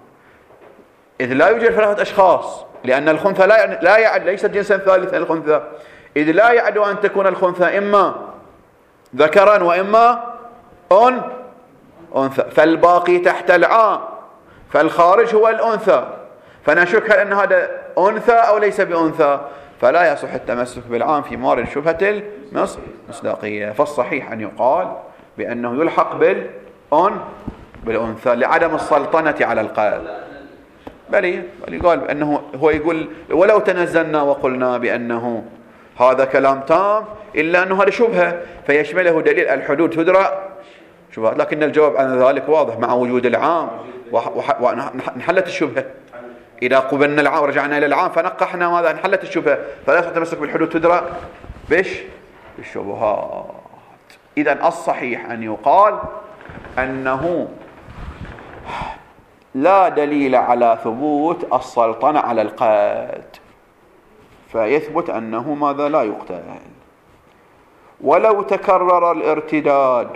إذ لا يوجد ثلاثة أشخاص، لأن الخنثى لا لا يعد ليست جنسا ثالثا الخنثى، إذ لا يعد أن تكون الخنثى إما ذكرا وإما أن أنثى، فالباقي تحت العام، فالخارج هو الأنثى، فنشك هل أن هذا أنثى أو ليس بأنثى، فلا يصح التمسك بالعام في مورد شبهة المصداقية. فالصحيح أن يقال بأنه يلحق بالأن بالأنثى لعدم السلطنة على القلب. بل يقال بأنه هو يقول ولو تنزلنا وقلنا بأنه هذا كلام تام إلا أنه هذا شبهة فيشمله دليل الحدود تدرى شبهات، لكن الجواب عن ذلك واضح مع وجود العام وانحلت الشبهة. إذا قبلنا العام ورجعنا إلى العام فنقحنا ماذا؟ انحلت الشبهة، فلا يصح التمسك بالحدود تدرى بش بالشبهات. إذن الصحيح أن يقال أنه لا دليل على ثبوت السلطنة على القتل، فيثبت أنه ماذا؟ لا يقتل. ولو تكرر الارتداد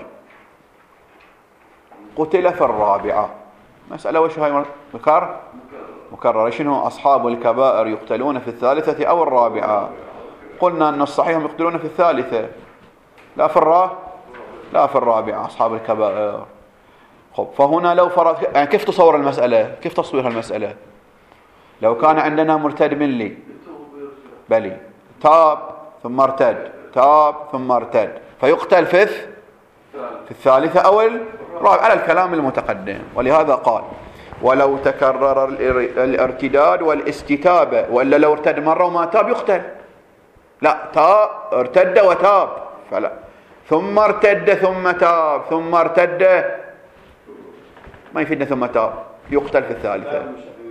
قتل في الرابعة. مسألة وش هاي؟ مكرر مكرر. شنو؟ أصحاب الكبائر يقتلون في الثالثة أو الرابعة. قلنا أن الصحيح هم يقتلون في الثالثة لا في الرابعة لا في الرابعة أصحاب الكبائر. خب فهنا لو فرض يعني كيف تصور المسألة؟ كيف تصوير المسألة؟ لو كان عندنا مرتد من لي بلي تاب ثم ارتد تاب ثم ارتد فيقتل في في الثالثة أو الرابعة على الكلام المتقدم. ولهذا قال ولو تكرر الارتداد والاستتابة، وإلا لو ارتد مرة وما تاب يقتل. لا تاب ارتد وتاب فلا، ثم ارتد ثم تاب ثم ارتد ما يفيدنا ثم تاب يقتل في الثالثة.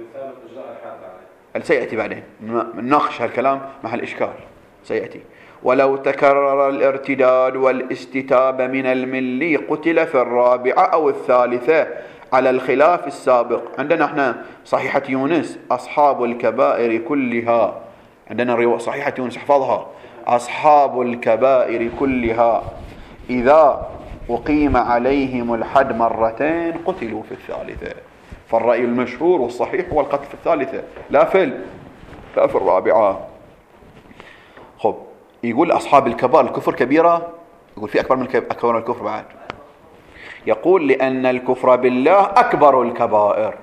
سيأتي بعدين نناقش هالكلام محل إشكال سيأتي. ولو تكرر الارتداد والاستتابة من الملي قتل في الرابعة أو الثالثة على الخلاف السابق. عندنا احنا صحيحة يونس أصحاب الكبائر كلها، عندنا صحيحة يونس احفظها، أصحاب الكبائر كلها إذا أقيم عليهم الحد مرتين قتلوا في الثالثة. فالرأي المشهور والصحيح هو القتل في الثالثة لا في لا في الرابعة. خب يقول أصحاب الكبائر الكفر كبيرة، يقول في أكبر من أكبر الكفر بعد، يقول لأن الكفر بالله أكبر الكبائر.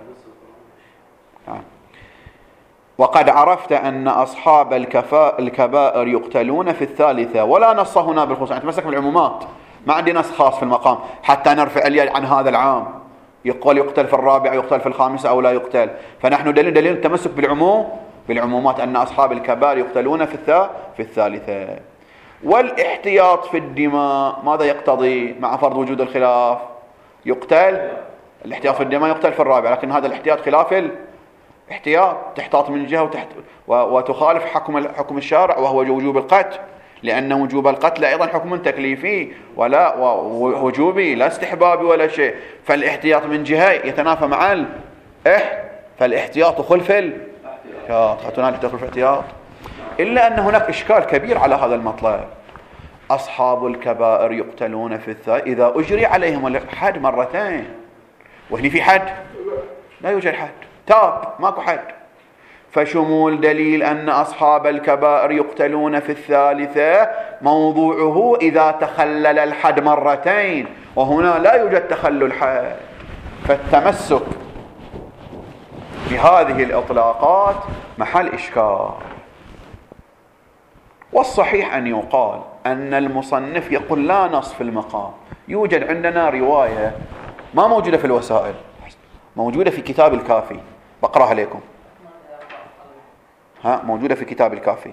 وقد عرفت أن أصحاب الكبائر يقتلون في الثالثة، ولا نص هنا بالخصوص، يعني تمسك بالعمومات، ما عندي نص خاص في المقام حتى نرفع اليد عن هذا العام يقول يقتل في الرابعة يقتل في الخامسة أو لا يقتل. فنحن دليل دليل التمسك بالعموم بالعمومات أن أصحاب الكبائر يقتلون في في الثالثة. والاحتياط في الدماء ماذا يقتضي مع فرض وجود الخلاف؟ يقتل الاحتياط في الدماء يقتل في الرابعة، لكن هذا الاحتياط خلاف الاحتياط، تحتاط من جهة وتحت وتخالف حكم حكم الشارع وهو وجوب القتل. لأن وجوب القتل أيضا حكم تكليفي ولا وجوبي لا استحبابي ولا شيء. فالاحتياط من جهة يتنافى مع الإح فالاحتياط خلف الاحتياط، خطنا لتخلف الاحتياط. إلا أن هناك إشكال كبير على هذا المطلب. أصحاب الكبائر يقتلون في الثالث إذا أجري عليهم الحد مرتين، وهني في حد؟ لا يوجد حد، تاب ماكو حد. فشمول دليل أن أصحاب الكبائر يقتلون في الثالثة موضوعه إذا تخلل الحد مرتين، وهنا لا يوجد تخلل حد. فالتمسك بهذه الإطلاقات محل إشكال. والصحيح أن يقال أن المصنف يقول لا نص في المقام. يوجد عندنا رواية ما موجودة في الوسائل، موجودة في كتاب الكافي، بقرأها لكم. ها موجودة في كتاب الكافي.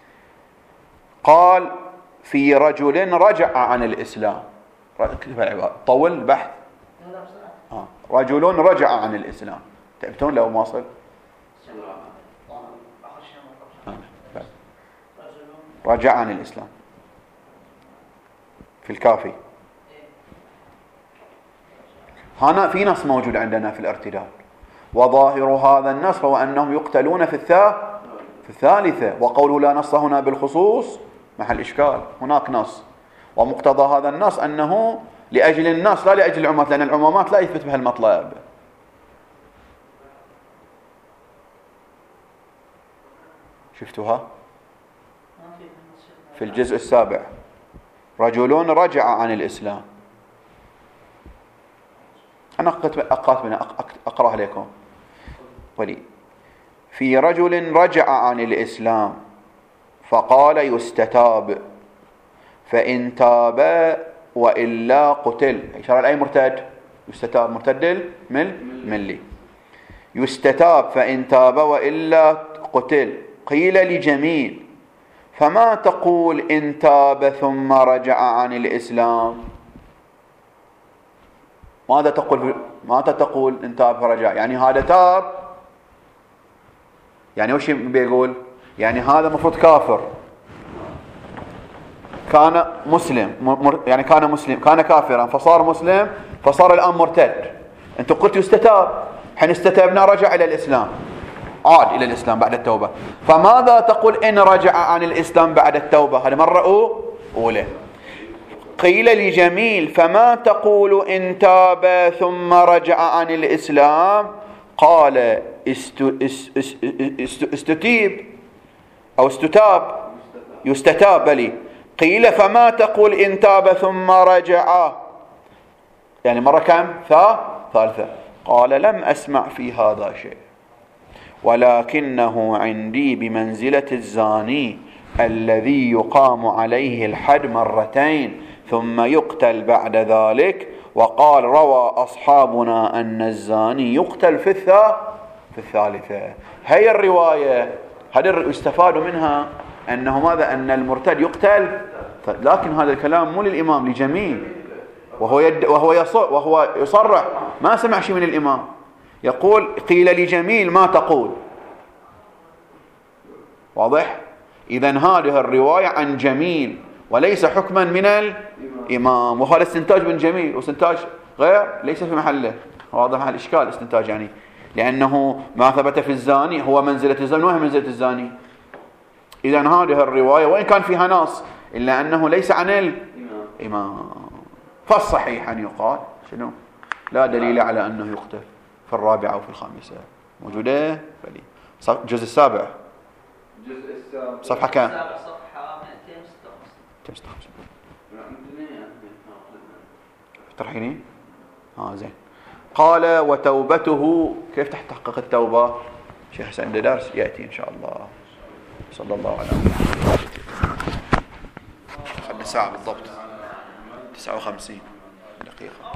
قال في رجل رجع عن الإسلام، طول البحث. آه. رجل رجع عن الإسلام، تعبتون لو واصل؟ رجع عن الإسلام في الكافي. هنا في نص موجود عندنا في الارتداد، وظاهر هذا النص هو أنهم يقتلون في الثالثة في الثالثة وقوله لا نص هنا بالخصوص محل إشكال. هناك نص، ومقتضى هذا النص أنه لأجل النص لا لأجل العمومات، لأن العمومات لا يثبت بها المطلب. شفتوها في الجزء السابع، رجل رجع عن الإسلام. أنا أقرأ لكم ولي. في رجل رجع عن الإسلام فقال يستتاب، فإن تاب وإلا قتل. إشارة الأي مرتد، يستتاب مرتد الملي. يستتاب فإن تاب وإلا قتل. قيل لجميل فما تقول إن تاب ثم رجع عن الإسلام؟ ماذا تقول؟ ماذا تقول إن تاب فرجع؟ يعني هذا تاب، يعني وش بيقول؟ يعني هذا مفروض كافر، كان مسلم مر... يعني كان مسلم كان كافرا فصار مسلم فصار الآن مرتد. أنت قلت يستتاب، حين استتابنا رجع إلى الإسلام، عاد إلى الإسلام بعد التوبة. فماذا تقول إن رجع عن الإسلام بعد التوبة؟ هذه مرة أولى. قيل لجميل فما تقول إن تاب ثم رجع عن الإسلام؟ قال استتيب أو استتاب، يستتاب بلي. قيل فما تقول إن تاب ثم رجع؟ يعني مرة كم؟ ثالثة. قال لم أسمع في هذا شيء، ولكنه عندي بمنزلة الزاني الذي يقام عليه الحد مرتين ثم يقتل بعد ذلك. وقال روى أصحابنا أن الزاني يقتل في في الثالثة. هي الرواية هذا يستفاد منها أنه ماذا؟ أن المرتد يقتل. لكن هذا الكلام مو للإمام، لجميل، وهو يد وهو يصر وهو يصرح ما سمع شيء من الإمام. يقول قيل لجميل ما تقول؟ واضح؟ إذن هذه الرواية عن جميل وليس حكما من الإمام، وهذا استنتاج من جميل، واستنتاج غير ليس في محله. واضح محل إشكال استنتاج، يعني لأنه ما ثبت في الزاني هو منزلة الزاني، وهي منزلة الزاني. إذن هذه الرواية وإن كان فيها نص إلا أنه ليس عن الإمام. فالصحيح أن يقال شنو؟ لا دليل على أنه يقتل في الرابعة وفي الخامسة. موجودة الجزء السابع، الجزء السابع صفحة كام؟ صفحة مئتين وستة وخمسين. ترحيني؟ ها زين. قال وتوبته، كيف تحقق التوبة؟ شيخ حسين عنده درس يأتي إن شاء الله. صلى الله عليه وسلم. خلي ساعة بالضبط، تسعة وخمسين دقيقة.